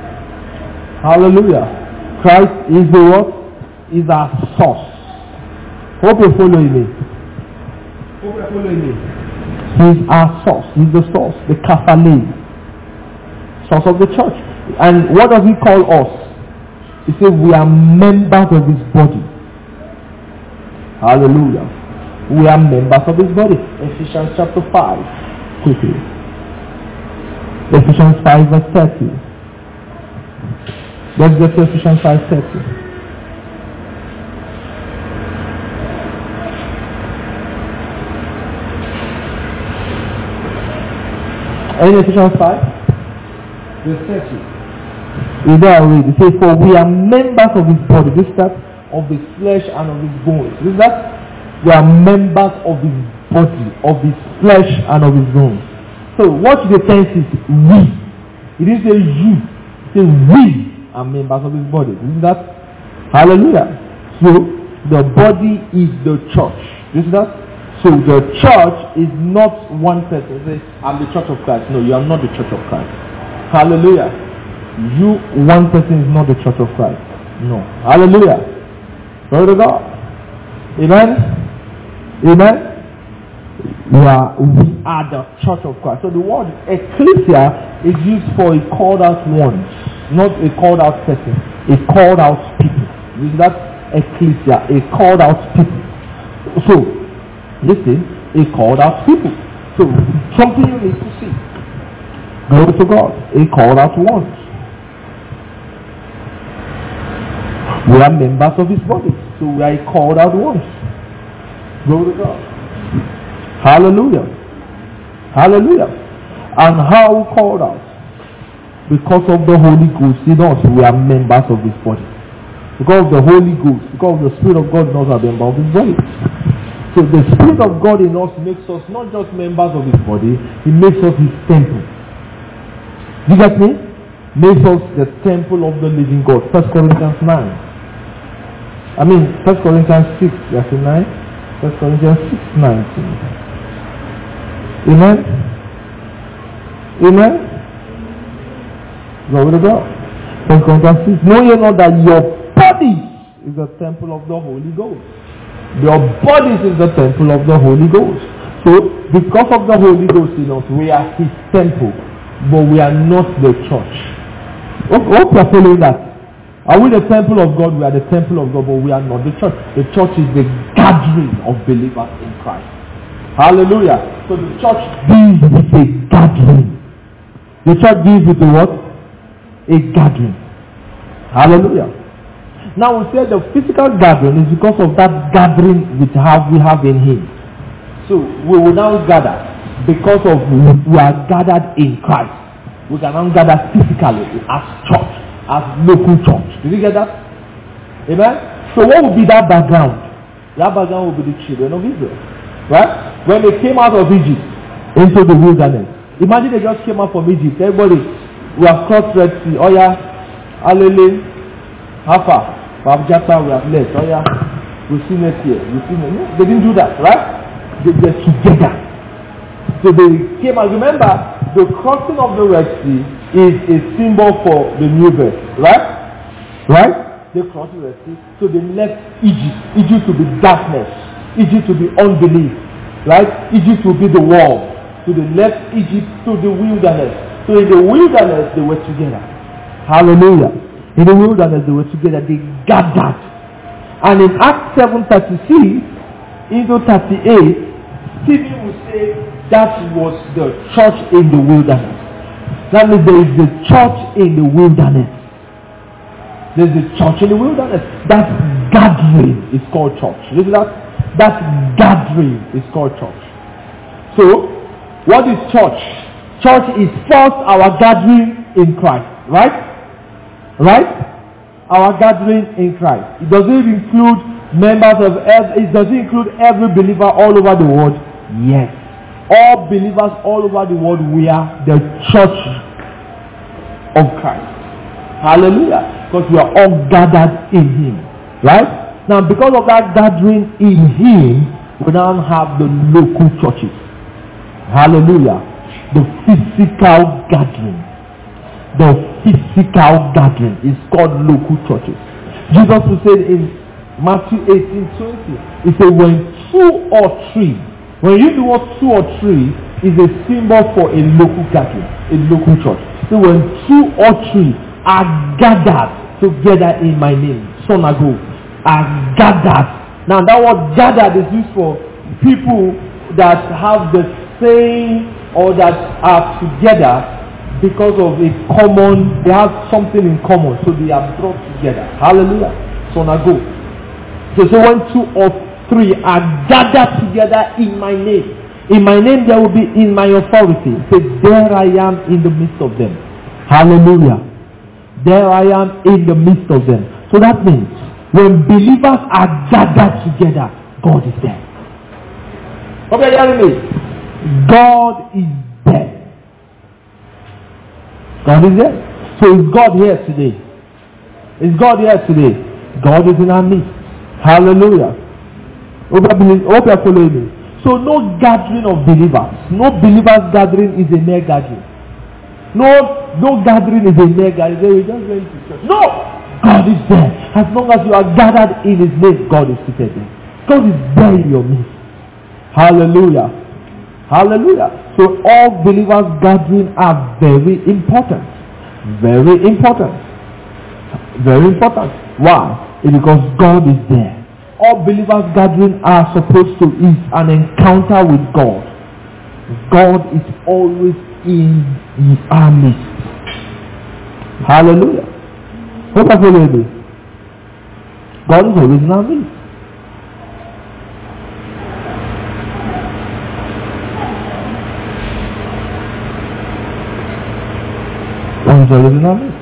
Hallelujah. Christ is the what? Is our source. Hope you're following me. Hope you're following me. He's our source. He's the source. The kephale. Source of the church. And what does he call us? He says we are members of his body. Hallelujah. We are members of his body. Ephesians chapter 5. Quickly. Ephesians 5 verse 30. Let's get to Ephesians 5:30. In Ephesians 5, verse 30. You there read. It says, for we are members of his body. This is that of his flesh and of his bones. This is that we are members of his body, of his flesh and of his bones. So what the tense is we. It didn't say you. It says we are members of his body. Isn't that? Hallelujah. So the body is the church. Isn't that? So the church is not one person. Say, I'm the church of Christ. No, you are not the church of Christ. Hallelujah. You, one person is not the church of Christ. No. Hallelujah. Glory to God. Amen. Amen. We are the church of Christ. So the word ecclesia is used for a called out one, not a called out person, a called out people. Is that ecclesia, a called out people? So, listen, a called out people. So, something you need to see. Glory to God, a called out one. We are members of his body. So we are called out ones. Glory to God. Hallelujah. Hallelujah. And how we called out? Because of the Holy Ghost in us, we are members of his body. Because of the Holy Ghost, because of the Spirit of God in us, we are members of his body. So the Spirit of God in us makes us not just members of his body, it makes us his temple. You get me? Makes us the temple of the living God. 1 Corinthians 9. 1 Corinthians 6, verse 9. 1 Corinthians 6, 19. Amen? Amen? Glory to God. 1 Corinthians 6. Know ye not that your body is the temple of the Holy Ghost? Your bodies is the temple of the Holy Ghost. So, because of the Holy Ghost in us, we are his temple, but we are not the church. Hope you are following that. Are we the temple of God? We are the temple of God, but we are not the church. The church is the gathering of believers in Christ. Hallelujah. So the church deals with a gathering. The church deals with a what? A gathering. Hallelujah. Now we say the physical gathering is because of that gathering we have in him. So we will now gather because of we are gathered in Christ. We can now gather physically as church, as local church. Did you get that? Amen? So what would be that background? That background would be the children of Israel. Right? When they came out of Egypt into the wilderness. Imagine they just came out from Egypt. Everybody, we have crossed Red Sea. Oh yeah, Alele, Hafa. Babjata, we have left. Oh yeah, we've seen it here. No, they didn't do that, right? They were together. So they came and remember, the crossing of the Red Sea is a symbol for the new birth, right? Right? They crossed the Red Sea, so they left Egypt. Egypt to be darkness. Egypt to be unbelief, right? Egypt to be the world. So they left Egypt to the wilderness. So in the wilderness, they were together. Hallelujah. In the wilderness they were together, they gathered. And in Acts 7:36 into 38, Stephen will say that was the church in the wilderness. That means there is the church in the wilderness. There is the church in the wilderness. That gathering is called church. You see that? That gathering is called church. So, what is church? Church is first our gathering in Christ, right? Right? Our gathering in Christ. It doesn't include members of it doesn't include every believer all over the world. Yes. All believers all over the world, we are the church of Christ. Hallelujah. Because we are all gathered in him. Right? Now because of that gathering in him, we now have the local churches. Hallelujah. The physical gathering. The physical gathering is called local churches. Jesus said in Matthew 18:20, he said, when 2 or 3, when you do what 2 or 3 is a symbol for a local gathering, a local church. So when 2 or 3 are gathered together in my name, Sonago, are gathered. Now that word gathered is used for people that have the same or that are together because of a common, they have something in common, so they are brought together. Hallelujah. So now go. So when 2 or 3 are gathered together in my name there will be in my authority. So there I am in the midst of them. Hallelujah. There I am in the midst of them. So that means when believers are gathered together, God is there. Okay, you hearing me? God is there. God is there. So is God here today? Is God here today? God is in our midst. Hallelujah. Hope you are following me. So no gathering of believers. No believers gathering is a mere gathering. No gathering is a mere gathering. We just went to church. No! God is there. As long as you are gathered in his name, God is seated there. God is there in your midst. Hallelujah. Hallelujah. So all believers gathering are very important. Very important. Very important. Why? It's because God is there. All believers gathering are supposed to is an encounter with God. God is always in our midst. Hallelujah. Hope I follow me. God is always in our midst. God is always in our midst.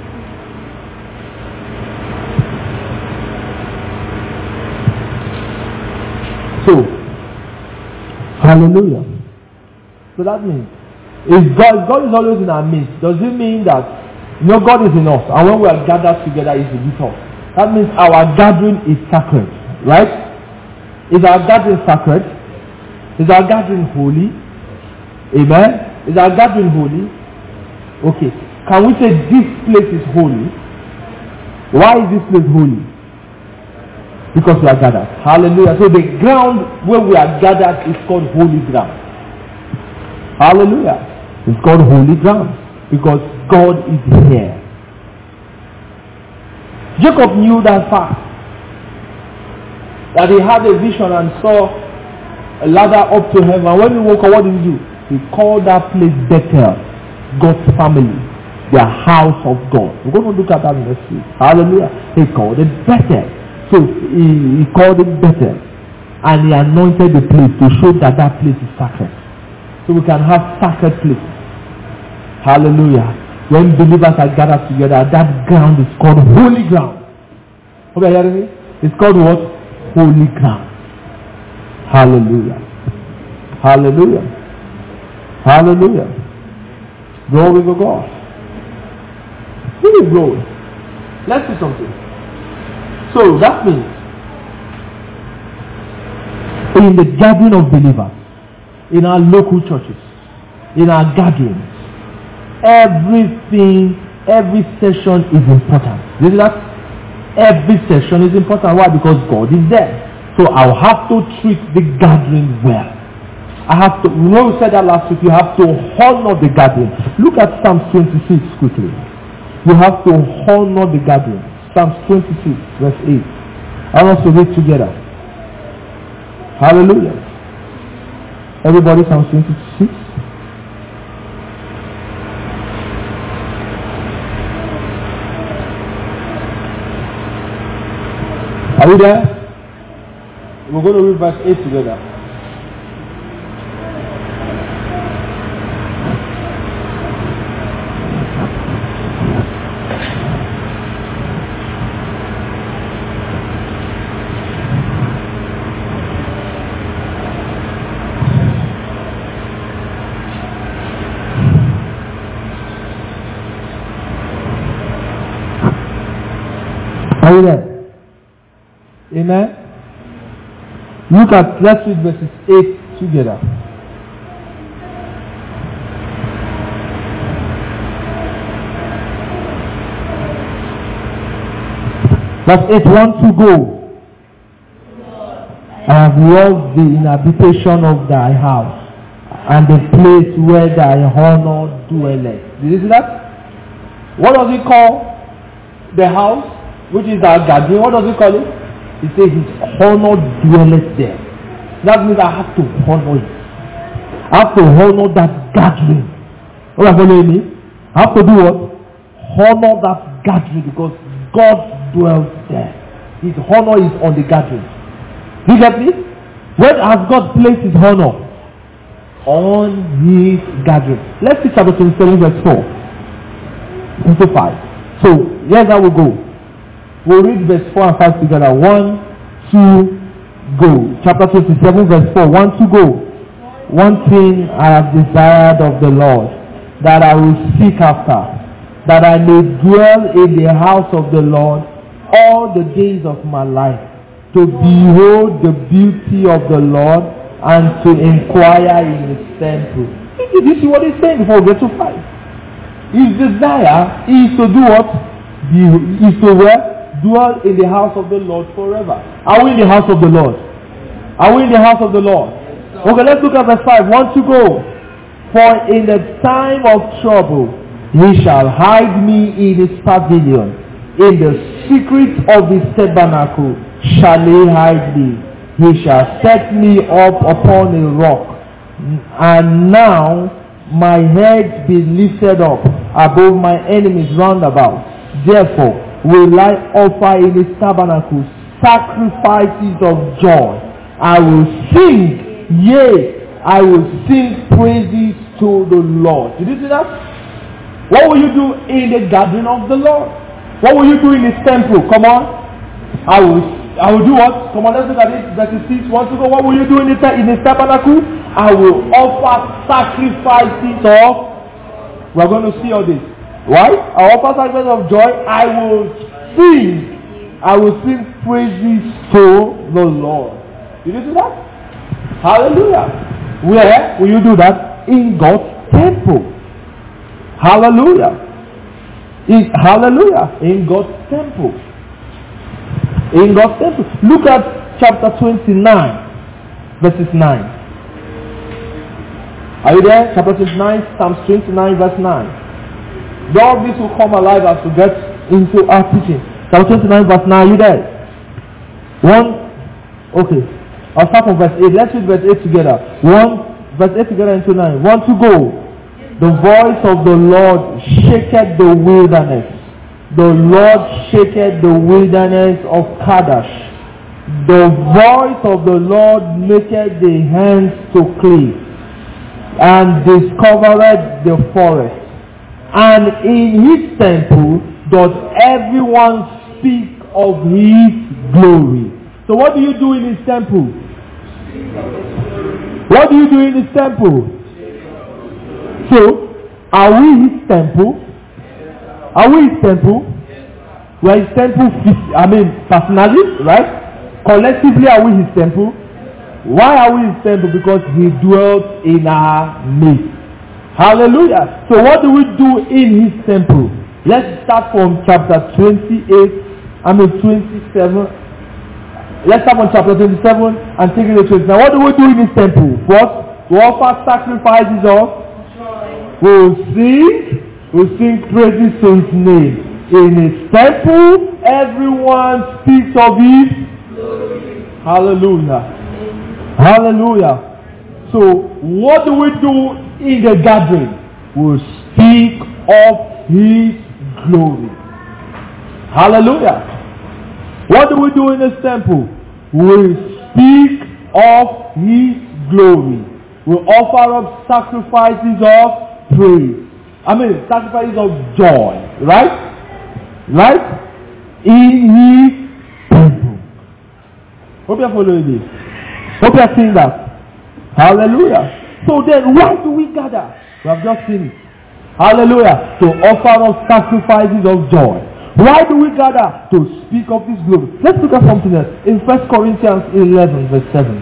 So, hallelujah. So that means, if God is always in our midst, does it mean that, God is in us, and when we are gathered together, He's with us? That means our gathering is sacred, right? Is our gathering sacred? Is our gathering holy? Amen? Is our gathering holy? Okay. Can we say this place is holy? Why is this place holy? Because we are gathered. Hallelujah. So the ground where we are gathered is called holy ground. Hallelujah. It's called holy ground because God is here. Jacob knew that fact. That he had a vision and saw a ladder up to heaven. And when he woke up, what did he do? He called that place Bethel, God's family, the house of God. We're going to look at that next week. Hallelujah. He called it Bethel. So he called it Bethel. And he anointed the place to show that that place is sacred. So we can have sacred places. Hallelujah. When believers are gathered together, that ground is called holy ground. Okay, hearing me? It's called what? Holy ground. Hallelujah. Hallelujah. Hallelujah. Glory to God. Who is glory? Let's do something. So that means in the gathering of believers, in our local churches, in our gatherings, everything, every session is important. You see that? Every session is important. Why? Because God is there. So I'll have to treat the gathering well. I have to, we said that last week, you have to honor the gathering. Look at Psalm 26 quickly. You have to honor the gathering. Psalm 26 verse 8. I want us to read together. Hallelujah. Everybody, Psalm 26. Are we there? We're going to read verse 8 together. Are you there? Amen. Let's read verses 8 together. Verse 8, 1 to go. I have loved the inhabitation of thy house, and the place where thy honor dwelleth. Did you see that? What does he call the house, which is our gathering? What does he call it? He says his honor dwelleth there. That means I have to honor it. I have to honor that gathering. What are you following me? I have to do what? Honor that gathering because God dwells there. His honor is on the gathering. Do you get me? Where has God placed his honor? On his gathering. Let's see chapter 27 verse 4 into 5. So here's how we go. We'll read verse 4 and 5 together. 1, 2, go. Chapter 27 verse 4. 1, 2, go. One thing I have desired of the Lord, that I will seek after, that I may dwell in the house of the Lord all the days of my life, to behold the beauty of the Lord and to inquire in his temple. Did you see what he's saying before we get to 5? His desire is to do what? Is to what? Dwell in the house of the Lord forever. Are we in the house of the Lord? Are we in the house of the Lord? Okay, let's look at verse 5. 1 to go. For in the time of trouble, he shall hide me in his pavilion. In the secret of his tabernacle shall he hide me. He shall set me up upon a rock. And now my head be lifted up above my enemies round about. Therefore, will I offer in his tabernacle sacrifices of joy. I will sing, yea, I will sing praises to the Lord. Did you see that? What will you do in the gathering of the Lord? What will you do in his temple? Come on. I will do what? Come on, let's look at it. Verse 6. Want to go? What will you do in his tabernacle? I will offer sacrifices of. We are going to see all this. Right? I offer sacrifices of joy. I will sing praises to the Lord. Did you do that? Hallelujah. Where will you do that? In God's temple. Hallelujah. Hallelujah. In God's temple. In God's temple. Look at chapter 29, verses 9. Are you there? Chapter 29, Psalms 29, verse 9. All this will come alive as we get into our teaching. Chapter 29, verse 9. Are you there? Okay. I'll start from verse 8. Let's read verse 8 together. Verse 8 together into 9. 1 to go. The voice of the Lord shaketh the wilderness. The Lord shaketh the wilderness of Kadesh. The voice of the Lord maketh the hands to cleave, and discovereth the forest. And in his temple doth everyone speak of his glory. So what do you do in his temple? What do you do in his temple? So, are we his temple? Are we his temple? We are his temple, personally, right? Collectively, are we his temple? Why are we his temple? Because he dwells in our midst. Hallelujah. So what do we do in his temple? Let's start from chapter 27. Let's start from chapter 27 and take it to 29. What do we do in his temple? What? We offer sacrifices of. We'll sing praises to his name. In his temple, everyone speaks of his glory. Hallelujah. Hallelujah. So, what do we do in the gathering? We'll speak of his glory. Hallelujah. What do we do in his temple? We speak of his glory. We offer up sacrifices of praise. Sacrifices of joy. Right? In his temple. Hope you're following this. Hope you're seeing that. Hallelujah. So then, why do we gather? We have just seen it. Hallelujah. To offer up sacrifices of joy. Why do we gather? To speak of his glory. Let's look at something else. In 1 Corinthians 11, verse 7.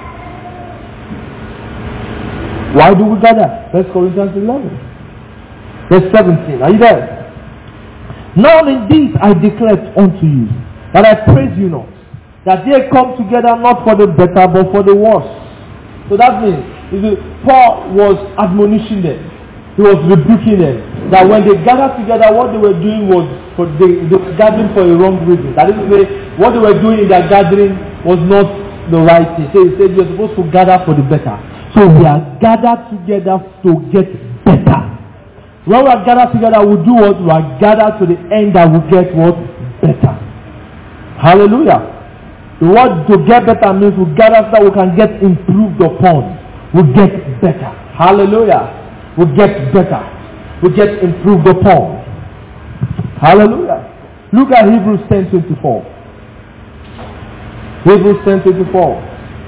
Why do we gather? 1 Corinthians 11. Verse 17. Are you there? Now in this I declare unto you, that I praise you not, that they come together not for the better, but for the worse. So that means, Paul was admonishing them. He was rebuking them. That when they gathered together, what they were doing was, they were gathering for a wrong reason. That is to say, what they were doing in their gathering was not the right thing. So he said, you're supposed to gather for the better. So we are gathered together to get better. When we are gathered together, we do what? We are gathered to the end that we get what? Better. Hallelujah. The word to get better means we gather so that we can get improved upon. We get better. Hallelujah. We get better. We get improved upon. Hallelujah. Look at Hebrews 10:24. Hebrews 10:24.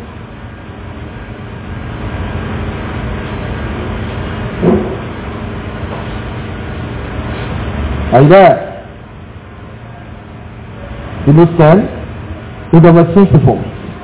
Are you there? Hebrews 10, with verse 24.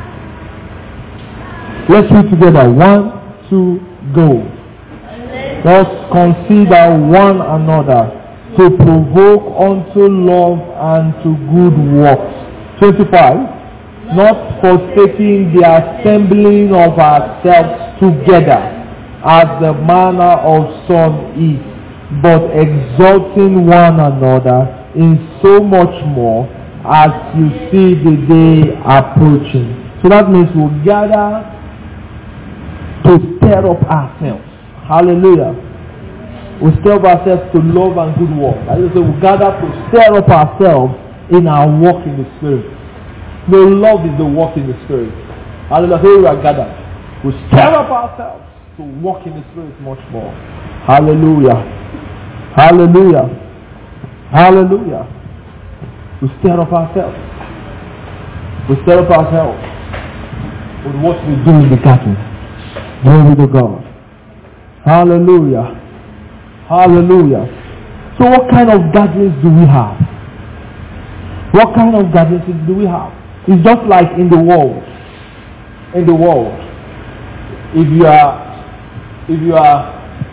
Let's read together. 1, 2, go. Let us consider one another to provoke unto love and to good works. 25. Not forsaking the assembling of ourselves together, as the manner of some is, but exalting one another in so much more as you see the day approaching. So that means we'll gather to stir up ourselves. Hallelujah. We stir up ourselves to love and good work. That is, we gather to stir up ourselves in our walk in the Spirit. The love is the walk in the Spirit. Hallelujah. Here we are gathered. We stir up ourselves to walk in the Spirit much more. Hallelujah. Hallelujah. Hallelujah. We stir up ourselves. We stir up ourselves with what we do in the garden. Glory to God. Hallelujah. Hallelujah. So what kind of gatherings do we have? What kind of gatherings do we have? It's just like in the world. In the world. If you are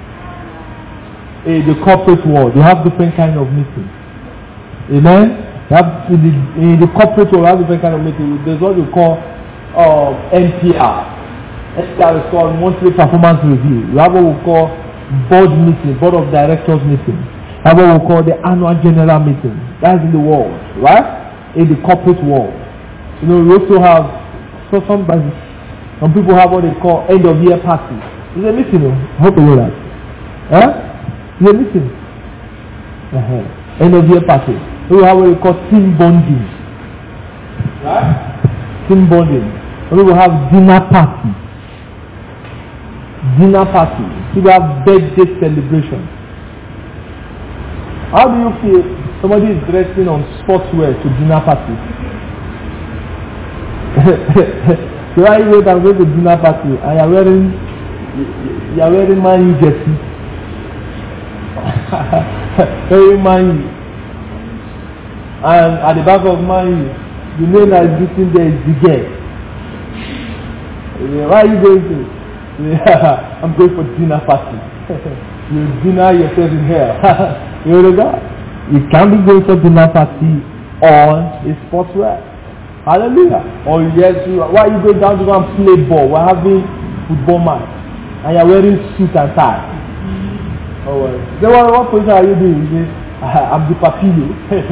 in the corporate world, you have different kind of meetings. Amen? In the corporate world, you have different kind of meetings. There's what we call NPR. NPR is called monthly performance review. You have what we call board meeting, board of directors meeting. You have what we call the annual general meeting. That's in the world, right? In the corporate world. You know, we also have some people have what they call end of year party. It's a meeting. I hope you know that. It's a meeting. End of year party. We have what we call team bonding. Right? Team bonding. We will have dinner party. Dinner party. People have birthday celebration. How do you feel somebody is dressing on sportswear to dinner party? So I wait and go to dinner party and you are wearing Man U jersey. Wearing Man U. And at the back of Man U, the name that is written there is the girl. Where are you going to? I'm going for dinner party. You dinner yourself in here. You know that? You can't be going for dinner party on a sportswear. Hallelujah. Or yes, why are you going down to go and play ball? We're having football match. And you're wearing suit and tie. Oh well. So what position are you doing? You say, I'm the papillo.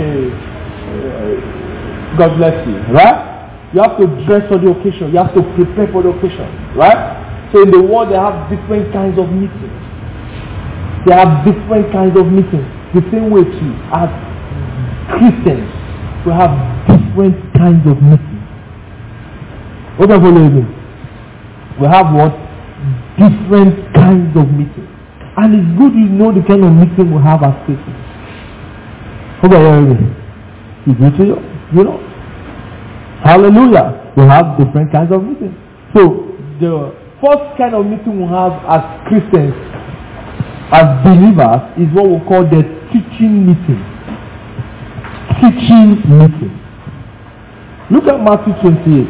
God bless you. Right? You have to dress for the occasion. You have to prepare for the occasion. Right? So in the world they have different kinds of meetings. They have different kinds of meetings. The same way too, as Christians, we have different kinds of meetings. What are you mean? We have what? Different kinds of meetings. And it's good you know the kind of meeting we have as Christians. What are you mean? It's good to you know. Hallelujah. We have different kinds of meetings. So the first kind of meeting we have as Christians, as believers, is what we call the teaching meeting. Teaching meeting. Look at Matthew 28.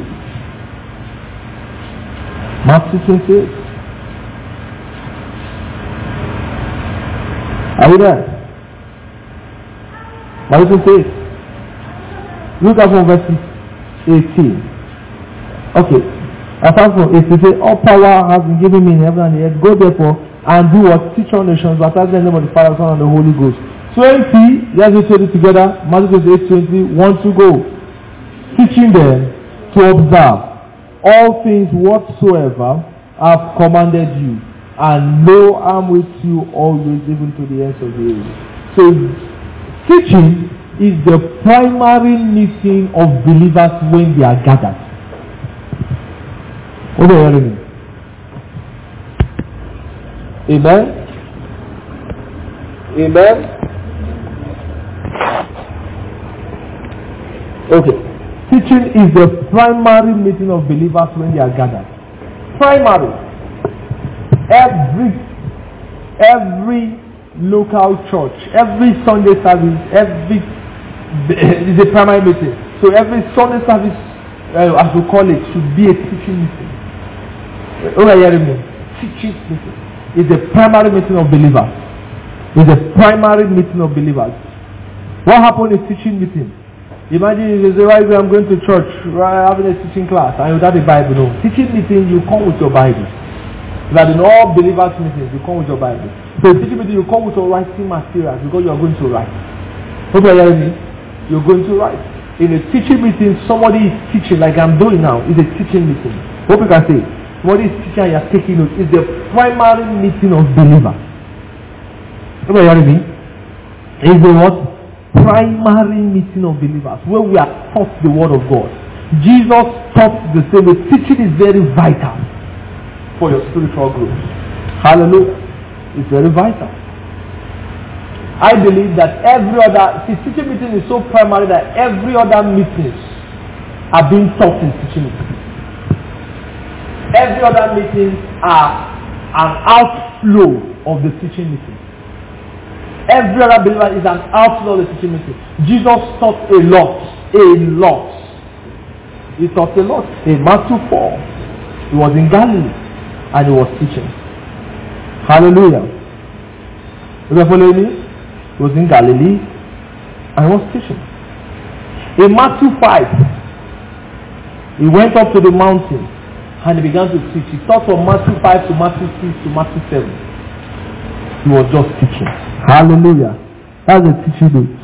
Matthew 28. Are you there? Matthew 28. Look at from verse 18. Okay. Apart from it, say, all power has been given me in heaven and earth. Go therefore and do what? Teach all nations, baptize them in the name of the Father, Son, and the Holy Ghost. 20, let's just say it together. Matthew 28:20. 1 to go. Teaching them to observe all things whatsoever I've commanded you. And lo, I'm with you always, even to the ends of the age. So, teaching is the primary meeting of believers when they are gathered. What do you hear me? Amen? Amen? Okay. Teaching is the primary meeting of believers when they are gathered. Primary. Every local church, every Sunday service, is a primary meeting. So every Sunday service, as we call it, should be a teaching meeting. What are you hearing me? Teaching meeting is the primary meeting of believers. It's the primary meeting of believers. What happened in teaching meeting? Imagine you say, right, I'm going to church, right, having a teaching class, and without the Bible. No. Teaching meeting, you come with your Bible. That in all believers meetings, you come with your Bible. So teaching meeting, you come with your writing materials because you are going to write. What are you hearing me? You're going to write. In a teaching meeting, somebody is teaching like I'm doing now. It's a teaching meeting. What we can say? Somebody is teaching and you're taking notes. It's the primary meeting of believers. Am I hearing me? Is the what? Primary meeting of believers where we are taught the word of God. Jesus taught the same way. Teaching is very vital for your spiritual growth. Hallelujah. It's very vital. I believe that teaching meeting is so primary that every other meetings are being taught in teaching meetings. Every other meetings are an outflow of the teaching meeting. Every other believer is an outflow of the teaching meeting. Jesus taught a lot. He taught a lot. In Matthew 4, he was in Galilee and he was teaching. Hallelujah. You are following me? He was in Galilee and he was teaching. In Matthew 5, he went up to the mountain and he began to teach. He taught from Matthew 5 to Matthew 6 to Matthew 7. He was just teaching. Hallelujah. That's a teaching note.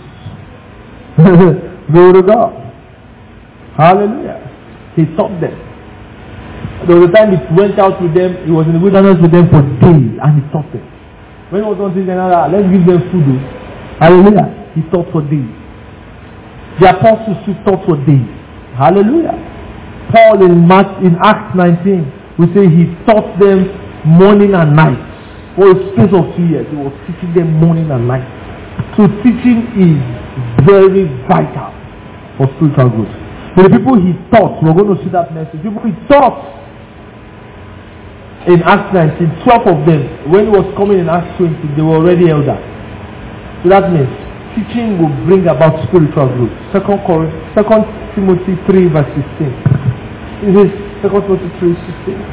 Glory to God. Hallelujah. He taught them. There was a time he went out with them. He was in the wilderness with them for days and he taught them. When he was on teaching, let's give them food. Hallelujah. He taught for days. The apostles too taught for days. Hallelujah. Paul in Acts 19, we say he taught them morning and night. For a space of 2 years, he was teaching them morning and night. So teaching is very vital for spiritual growth. So the people he taught, we're going to see that message. People he taught in Acts 19, 12 of them, when he was coming in Acts 20, they were already elders. So that means teaching will bring about spiritual growth. 2 Timothy 3 verse 16. It is 2 Timothy 3:16.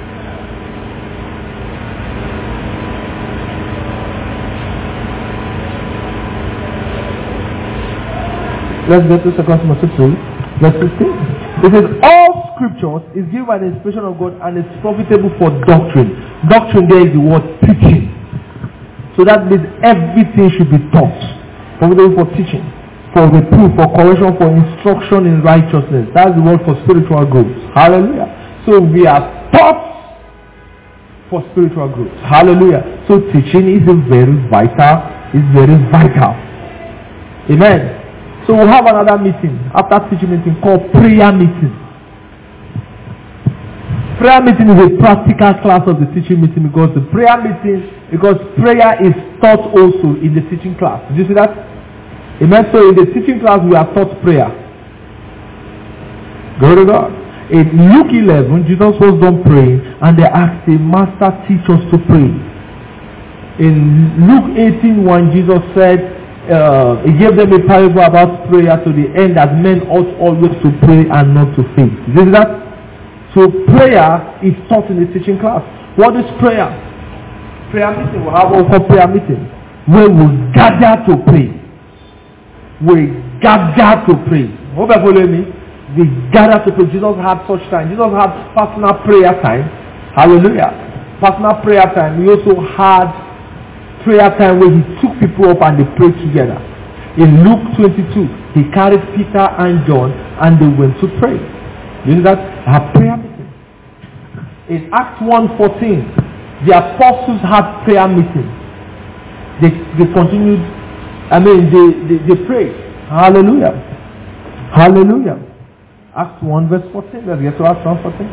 Let's get to 2 Timothy 3 verse 16. It says, all scriptures is given by the inspiration of God and is profitable for doctrine. Doctrine there is the word teaching. So that means everything should be taught. Profitable for teaching, for reproof, for correction, for instruction in righteousness. That's the word for spiritual growth. Hallelujah. So we are taught for spiritual growth. Hallelujah. So teaching is very vital. Amen. So we'll have another meeting after teaching meeting called prayer meeting. Prayer meeting is a practical class of the teaching meeting because prayer is taught also in the teaching class. Did you see that? Amen. So in the teaching class we are taught prayer. Glory to God. In Luke 11, Jesus was done praying and they asked him, Master, teach us to pray. In Luke 18:1, Jesus said, he gave them a parable about prayer to the end that men ought always to pray and not to faint. Did you see that? So prayer is taught in the teaching class. What is prayer? Prayer meeting. We'll have also prayer meeting where we gather to pray. We gather to pray. Hope you follow me. We gather to pray. Jesus had such time. Jesus had personal prayer time. Hallelujah. Personal prayer time. We also had prayer time where he took people up and they prayed together. In Luke 22, he carried Peter and John and they went to pray. You know that? A prayer meeting. In Acts 1:14, the apostles had prayer meeting. They continued. They prayed. Hallelujah. Hallelujah. Acts 1 verse 14. Let's get to Acts 1:14.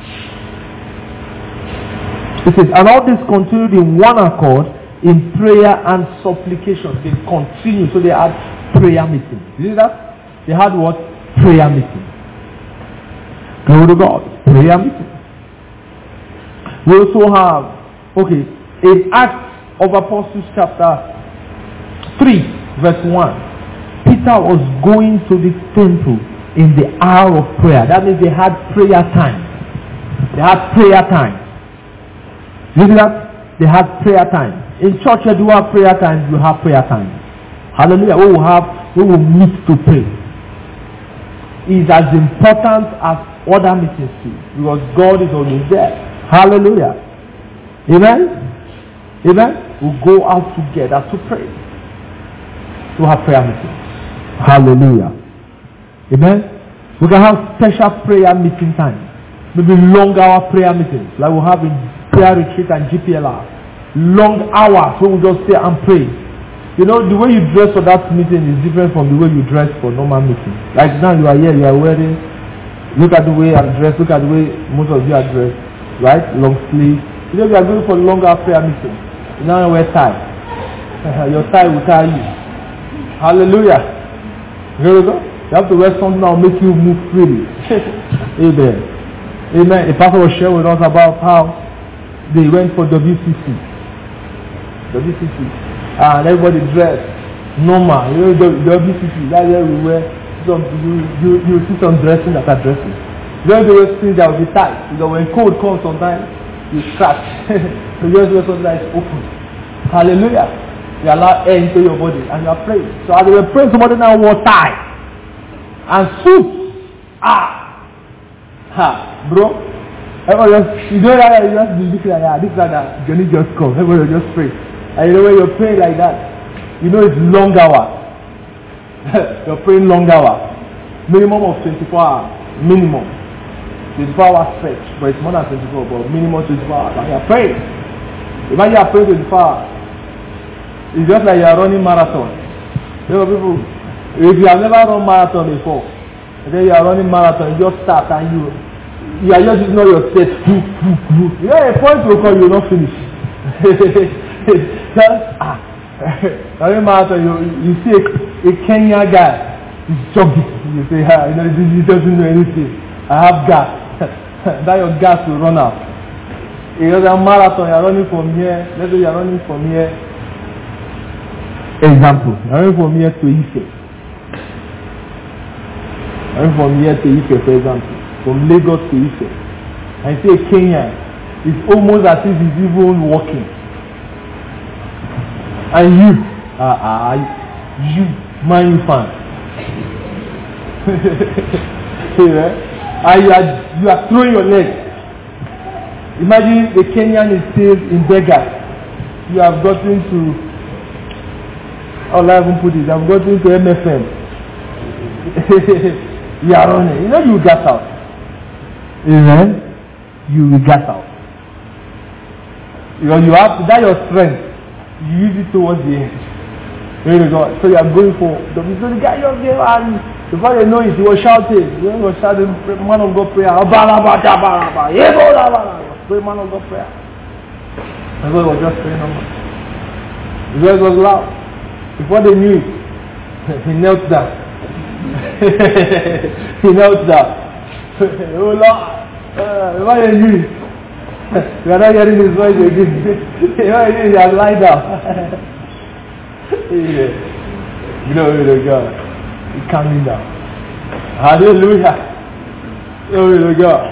It says, and all this continued in one accord in prayer and supplication. They continue. So they had prayer meeting. You see that? They had what? Prayer meeting. Glory to God. Prayer meeting. We also have, in Acts of Apostles chapter 3 verse 1, Peter was going to the temple in the hour of prayer. That means they had prayer time. They had prayer time. You see that? They had prayer time. In church, you do have prayer time. You have prayer time. Hallelujah. We will meet to pray. It's as important as other meetings too, because God is always there. Hallelujah. Amen. Amen. We'll go out together to pray. To have prayer meetings. Hallelujah. Amen. We can have special prayer meeting time. Maybe long hour prayer meetings, like we'll have in prayer retreat and GPLR. Long hours where we just stay and pray. You know, the way you dress for that meeting is different from the way you dress for normal meeting. Like now you are here, you are wearing, look at the way I'm dressed, look at the way most of you are dressed, right? Long sleeve. You know, you are going for longer prayer meeting. You now wear tie. Your tie will tie you. Hallelujah. Here we go. You have to wear something that will make you move freely. Amen. Amen. A pastor was sharing with us about how they went for WCC. And everybody dressed normal. You know, the WCC, that's where we wear some, you see some dressing that are dressing. You don't always think that will be tight. Because when cold comes sometimes, you scratch. So you just wear something that is open. Hallelujah. You allow air into your body and you are praying. So as they were praying, somebody now wore tie and suit. Bro. Everybody just, you know that you just be looking like that. This is like that. Johnny just come. Everybody just pray. And you know when you're praying like that, you know it's long hour. You're praying long hour. Minimum of 24 hours. Minimum. 24 hours stretch. But it's more than 24, but minimum 24 hours. And you're praying. Imagine you're praying 24 hours. It's just like you're running marathon. You know people, if you have never run marathon before, and then you're running marathon, you just start and you are just using all your steps. You know a point will come, you will not finish. Running marathon, you see a Kenya guy, he's jogging. You say, you know, he doesn't know anything. I have gas. That your gas will run out. If you're a marathon, you're running from here. Let's say you're running from here. Example, you're running from here to Ife. Running from here to Ife, for example. From Lagos to Ife. And you see a Kenyan, it's almost as if he's even walking. And you, Man U fan. And you are throwing your leg. Imagine the Kenyan is still in Vegas. You have gotten to, how I even put it, you have gotten to MFM. You are running. You know you will get out. Amen. You will get out. You have to, that's your strength. You use it towards the end. There you go. So you are going for the guy just gave and before you know it, he was shouting. He was shouting, man of God prayer. Pray man of God prayer. And God was just praying normal. The voice was loud. Before they knew it, he knelt down. He knelt down. Oh Lord. Before they knew it, we are not hearing his voice again. He has lied down. Glory to God. He's coming down. Hallelujah. Glory to God.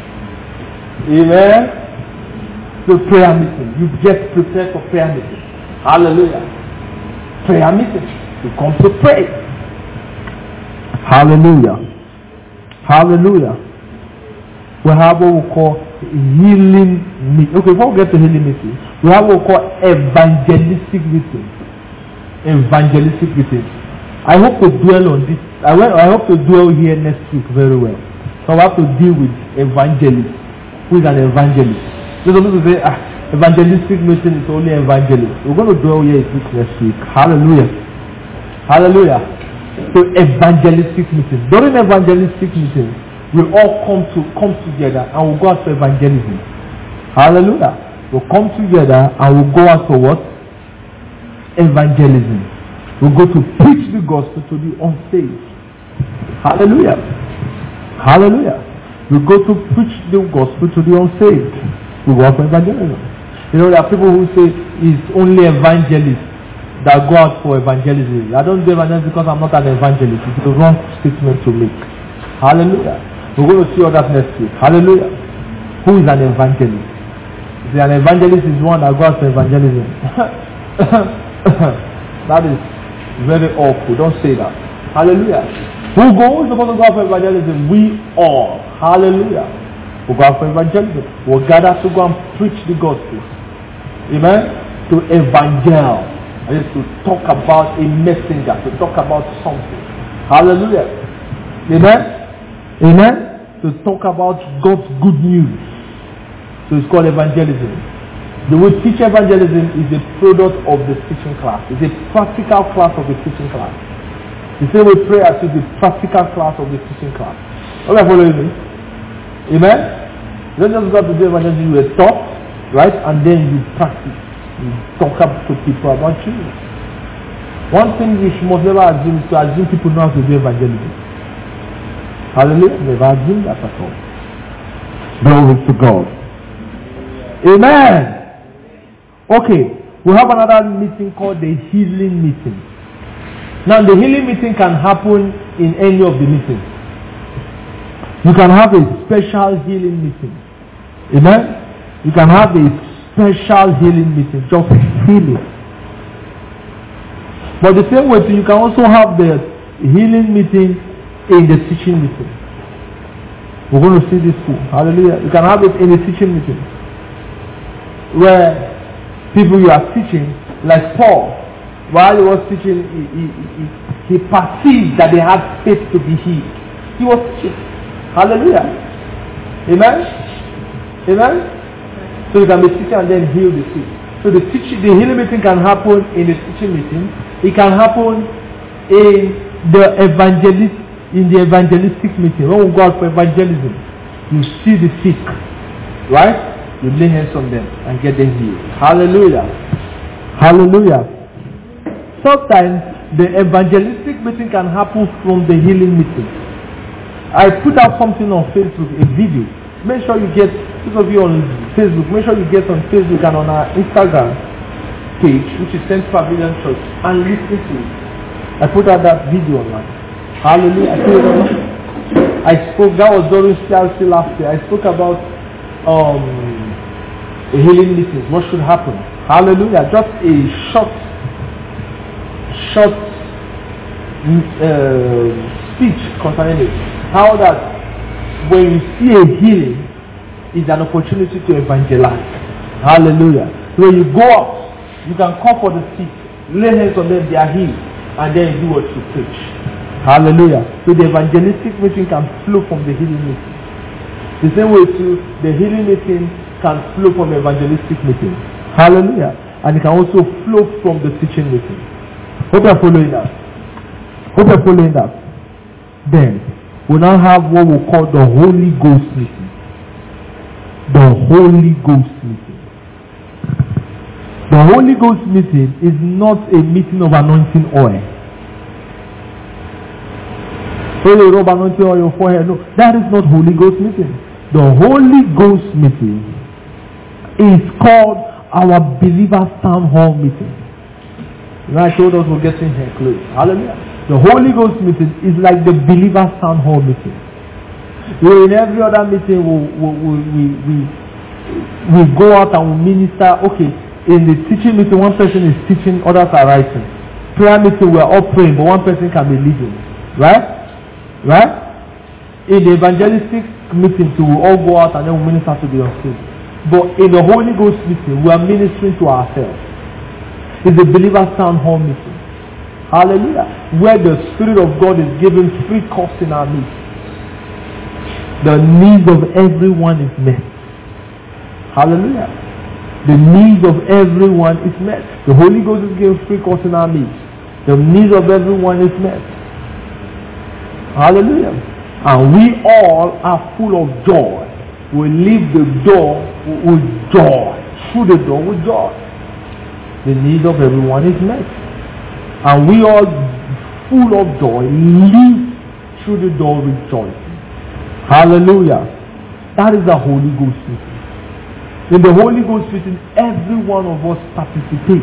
Amen. So prayer meeting. You get prepared for prayer meeting. Hallelujah. Prayer meeting. You come to pray. Hallelujah. Hallelujah. We have what we call healing meeting. Okay, before we get to healing meeting, we have what we call evangelistic meeting. Evangelistic meeting. I hope to dwell on this. I hope to dwell here next week very well. So I have to deal with evangelist. Who is an evangelist? So some people say, evangelistic meeting is only evangelist. We're going to dwell here next week. Hallelujah. Hallelujah. So evangelistic meeting. During evangelistic meeting, we all come together and we'll go out for evangelism. Hallelujah. We'll come together and we'll go out for what? Evangelism. We'll go to preach the gospel to the unsaved. Hallelujah. Hallelujah. We go to preach the gospel to the unsaved. We go out for evangelism. You know, there are people who say it's only evangelists that go out for evangelism. I don't do evangelism because I'm not an evangelist. It's the wrong statement to make. Hallelujah. We're going to see all that next week. Hallelujah. Who is an evangelist? An evangelist is one that goes for evangelism. That is very awful. Don't say that. Hallelujah. Who is supposed to go out for evangelism? We all. Hallelujah. We'll go out for evangelism. We'll gather to go and preach the gospel. Amen. To evangel. That is to talk about a messenger. To talk about something. Hallelujah. Amen. Amen. To talk about God's good news. So it's called evangelism. The way teach evangelism is a product of the teaching class. It's a practical class of the teaching class. The same way prayer is the practical class of the teaching class. Okay, following me? Amen? You don't just go to do evangelism, you were taught, right? And then you practice. You talk up to people about Jesus. One thing you must never assume is to assume people know how to do evangelism. Hallelujah. Never assume that at all. Glory to God. Amen. Okay. We have another meeting called the healing meeting. Now the healing meeting can happen in any of the meetings. You can have a special healing meeting. Amen. You can have a special healing meeting. Just healing. But the same way too, you can also have the healing meeting in the teaching meeting. We're going to see this too. Hallelujah. You can have it in the teaching meeting. Where people you are teaching, like Paul, while he was teaching, he perceived that they had faith to be healed. He was teaching. Hallelujah. Amen? Amen? So you can be teaching and then heal the sick. So the healing meeting can happen in the teaching meeting. It can happen in the evangelistic meeting. When we go out for evangelism, you see the sick, right? You lay hands on them and get them healed. Hallelujah. Hallelujah. Sometimes the evangelistic meeting can happen from the healing meeting. I put out something on Facebook, a video. Make sure you get, those of you on Facebook, make sure you get on Facebook and on our Instagram page, which is St. Pavilion Church, and listen to it. I put out that video online. Hallelujah. I spoke, that was during CRC last year. I spoke about a healing meeting. What should happen? Hallelujah. Just a short speech concerning it. How that when you see a healing, is an opportunity to evangelize. Hallelujah. When you go out, you can call for the sick, lay hands on them, they are healed, and then do what you preach. Hallelujah. So the evangelistic meeting can flow from the healing meeting. The same way too, the healing meeting can flow from the evangelistic meeting. Hallelujah. And it can also flow from the teaching meeting. Hope you're following that. Hope you're following that. Then, we now have what we call the Holy Ghost meeting. The Holy Ghost meeting. The Holy Ghost meeting is not a meeting of anointing oil. So you rub anointing oil on your forehead. No, that is not Holy Ghost meeting. The Holy Ghost meeting is called our Believers Town Hall meeting. I told us we're getting here close. Hallelujah. The Holy Ghost meeting is like the Believers Town Hall meeting. In every other meeting, we go out and we minister. Okay, in the teaching meeting, one person is teaching, others are writing. Prayer meeting, we are all praying, but one person can be leading. Right? Right? In the evangelistic meeting, we all go out and then we minister to the unsaved. But in the Holy Ghost meeting, we are ministering to ourselves. It's the Believers Town Hall meeting. Hallelujah. Where the Spirit of God is giving free course in our midst. The needs of everyone is met. Hallelujah. The needs of everyone is met. The Holy Ghost is giving free course in our midst. The needs of everyone is met. Hallelujah. And we all are full of joy. We leave the door with joy. Through the door with joy. The need of everyone is met. And we all full of joy leave through the door rejoicing. Hallelujah. That is the Holy Ghost meeting. In the Holy Ghost meeting, every one of us participates.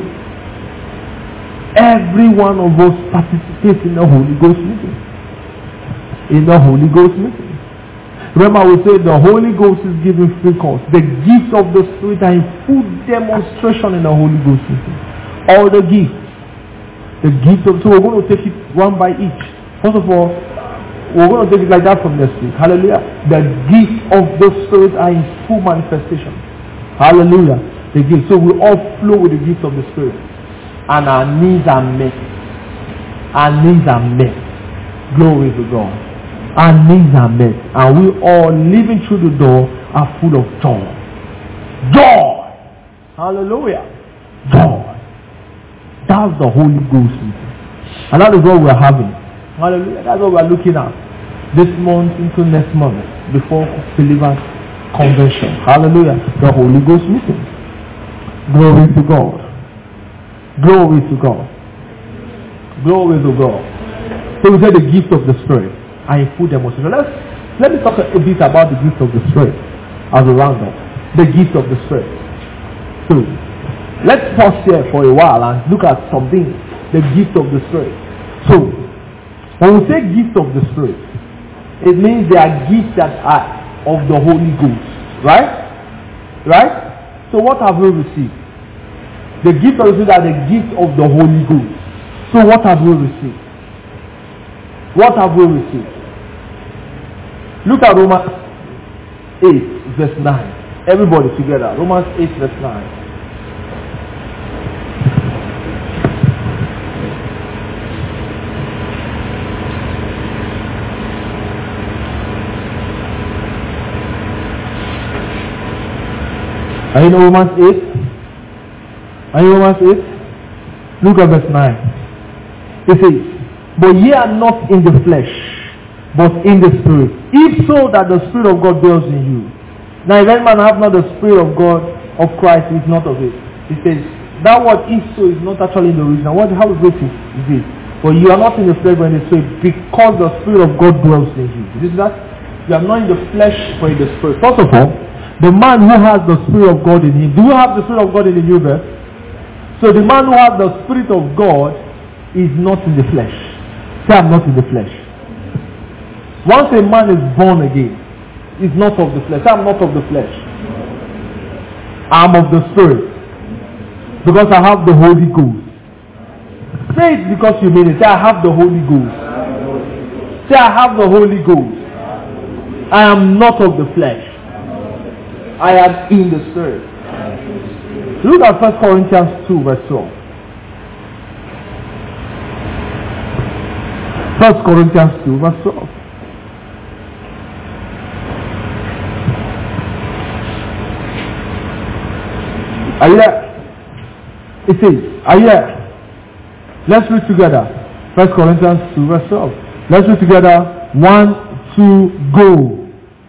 Every one of us participates in the Holy Ghost meeting. In the Holy Ghost meeting. Remember, we said the Holy Ghost is giving free course. The gifts of the Spirit are in full demonstration in the Holy Ghost meeting. All the gifts. The gifts of, so we're going to take it one by each. First of all, we're going to take it like that from next week. Hallelujah. The gifts of the Spirit are in full manifestation. Hallelujah. The gifts. So we all flow with the gifts of the Spirit. And our needs are met. Our needs are met. Glory to God. Our needs are met. And we all living through the door are full of joy. Joy! Hallelujah. God. That's the Holy Ghost meeting. And that is what we're having. Hallelujah. That's what we're looking at this month into next month before believers convention. Hallelujah. The Holy Ghost meeting. Glory to God. Glory to God. Glory to God. So we say the gift of the Spirit and a full demonstration. Let me talk a bit about the gift of the Spirit as a roundup. The gift of the Spirit. So let's pause here for a while and look at something. The gift of the Spirit. So when we say gift of the Spirit, it means they are gifts that are of the Holy Ghost. Right? Right? So what have we received? The gift of the Spirit are the gift of the Holy Ghost. So what have we received? What have we received? Look at Romans 8 verse 9. Everybody together. Romans 8 verse 9. Are you in Romans 8? Are you in Romans 8? Look at verse 9. It says, but ye are not in the flesh, but in the Spirit. If so, that the Spirit of God dwells in you. Now if any man have not the Spirit of God, of Christ, is not of it. It says, that word if so is not actually in the original. How is it? Is it? But you are not in the flesh, but in the Spirit, because the Spirit of God dwells in you. You see that? You are not in the flesh, but in the Spirit. First of all, the man who has the Spirit of God in him. Do you have the Spirit of God in you, verse? So the man who has the Spirit of God is not in the flesh. Say, I'm not in the flesh. Once a man is born again, he's not of the flesh. Say, I'm not of the flesh. I'm of the Spirit. Because I have the Holy Ghost. Say it because you mean it. Say, I have the Holy Ghost. Say, I have the Holy Ghost. I am not of the flesh. I am in the Spirit. Look at 1 Corinthians 2 verse 12. 1 Corinthians 2 verse 12. Are you there? It says, are you there? Let's read together. 1 Corinthians 2 verse 12. Let's read together. 1, 2, go.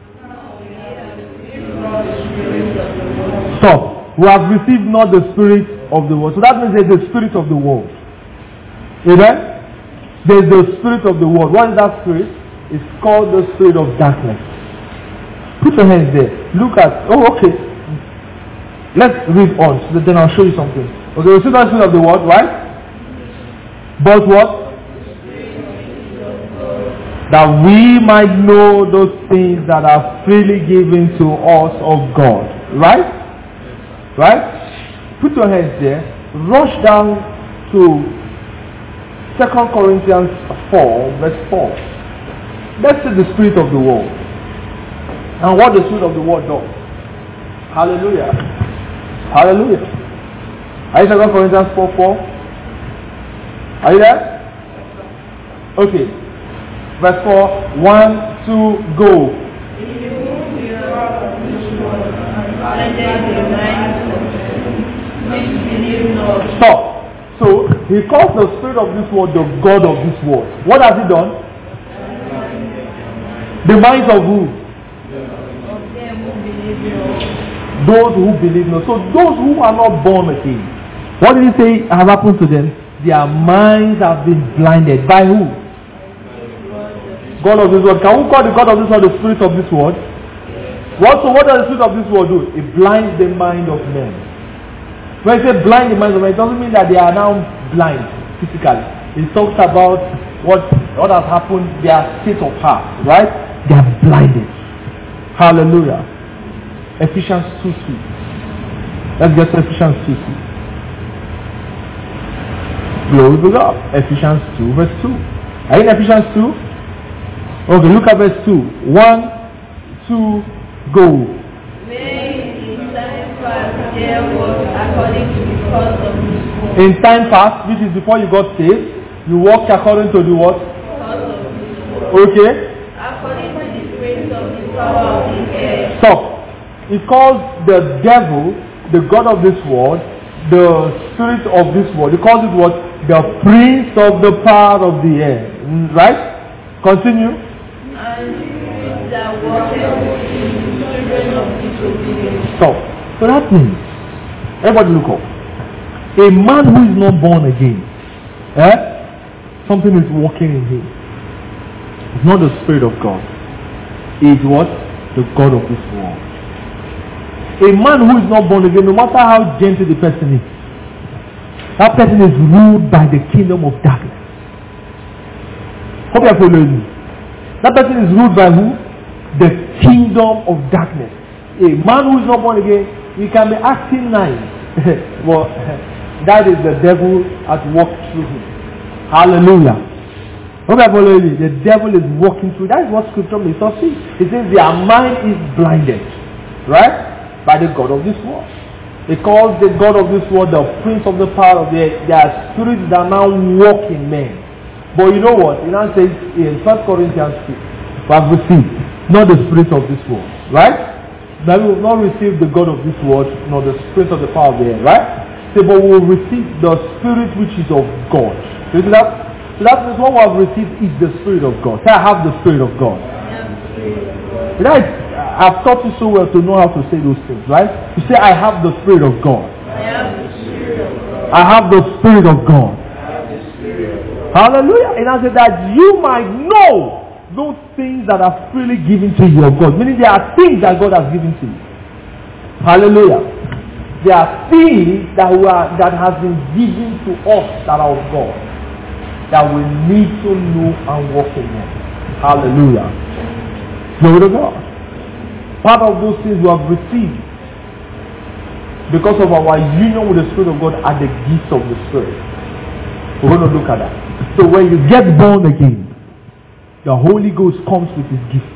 Stop. We have received not the spirit of the world. So that means there's the spirit of the world. Amen? There's the spirit of the world. What is that spirit? It's called the spirit of darkness. Put your hands there. Look at, okay. Let's read on, so then I'll show you something. Okay, we see the spirit of the world, right? But what? That we might know those things that are freely given to us of God. Right? Right? Put your hands there. Rush down to 2 Corinthians 4 verse 4. Let's see the spirit of the world. And what the spirit of the world does. Hallelujah. Hallelujah. Are you 2 Corinthians 4:4? Are you there? Okay. Verse 4. 1, 2, go. Stop. So he calls the spirit of this world the God of this world. What has he done? The minds of who? Those who believe not. So those who are not born again, what did he say has happened to them? Their minds have been blinded. By who? God of this world. Can we call the God of this world the spirit of this world? What does the spirit of this world do? It blinds the mind of men. When I say blind the minds of men, it doesn't mean that they are now blind physically. It talks about what has happened, their state of heart, right? They are blinded. Hallelujah. Ephesians 2:2. Let's get to Ephesians 2:2. Glory to God. Ephesians 2 verse 2. Are you in Ephesians 2? Okay, look at verse 2. 1, 2, go. In time past, which is before you got saved, you walked according to the what? Okay. According to the grace of the power of the air. Stop. It calls the devil the god of this world, the spirit of this world. He calls it what? The prince of the power of the air. Right? Continue. And that walketh in the children of disobedience. Stop. So that means, everybody look up. A man who is not born again, something is working in him. It's not the Spirit of God. It's what? The God of this world. A man who is not born again, no matter how gentle the person is, that person is ruled by the kingdom of darkness. Hope you are following me. That person is ruled by who? The kingdom of darkness. A man who is not born again, he can be acting nice. Well, that is the devil at work through him. Hallelujah. Hope you are following me. The devil is working through. That is what scripture makes us see. It says their mind is blinded. Right? By the God of this world. It calls the God of this world the prince of the power of the air. Their spirits that now walk in men. But you know what? It now says in 1 Corinthians 6, verse 15, not the spirit of this world. Right? That we will not receive the God of this world, nor the spirit of the power of the air. Right? Say, but we will receive the spirit which is of God. You see that? So that means what we have received is the spirit of God. Say, I have the spirit of God. Right? I've taught you so well to know how to say those things, right? You say, I have the Spirit of God. I have the Spirit of God. I have the Spirit of God. I have the Spirit of God. Hallelujah. And I said that you might know those things that are freely given to you of God. Meaning there are things that God has given to you. Hallelujah. There are things that has been given to us that are of God. That we need to know and walk in them. Hallelujah. Glory to God. Part of those things we have received because of our union with the Spirit of God are the gifts of the Spirit. We're going to look at that. So when you get born again, the Holy Ghost comes with his gifts.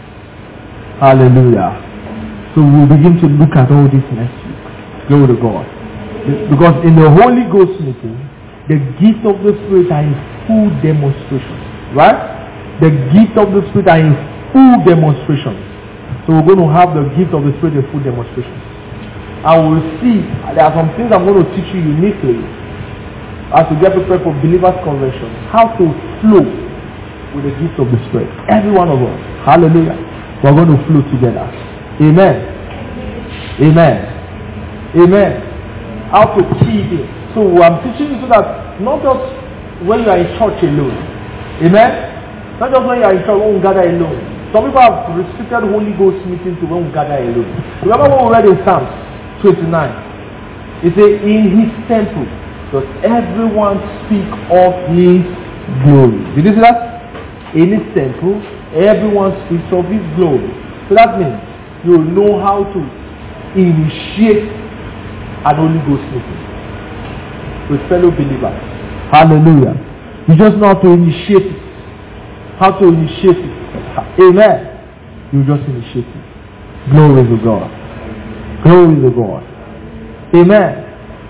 Hallelujah. So we'll begin to look at all this next week. Glory to God. Because in the Holy Ghost meeting, the gifts of the Spirit are in full demonstration. Right? The gifts of the Spirit are in full demonstration. So we're going to have the gift of the Spirit in full demonstration. And we'll see, there are some things I'm going to teach you uniquely as we get prepared for believers' convention. How to flow with the gift of the Spirit. Every one of us. Hallelujah. We're going to flow together. Amen. Amen. Amen. How to keep it. So I'm teaching you so that not just when you are in church alone. Amen. Not just when you are in church, when we gather alone. Some people have restricted Holy Ghost meetings to when we gather alone. Remember what we read in Psalms 29? It says, in his temple does everyone speak of his glory. Did you see that? In his temple, everyone speaks of his glory. So that means you know how to initiate an Holy Ghost meeting with fellow believers. Hallelujah. You just know how to initiate it. How to initiate it. Amen. You just initiate it. Glory to God. Glory to God. Amen.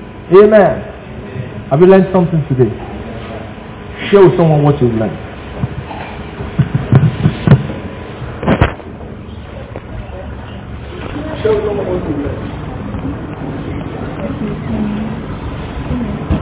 Amen. Have you learned something today? Share with someone what you've learned. Share with someone what you've learned.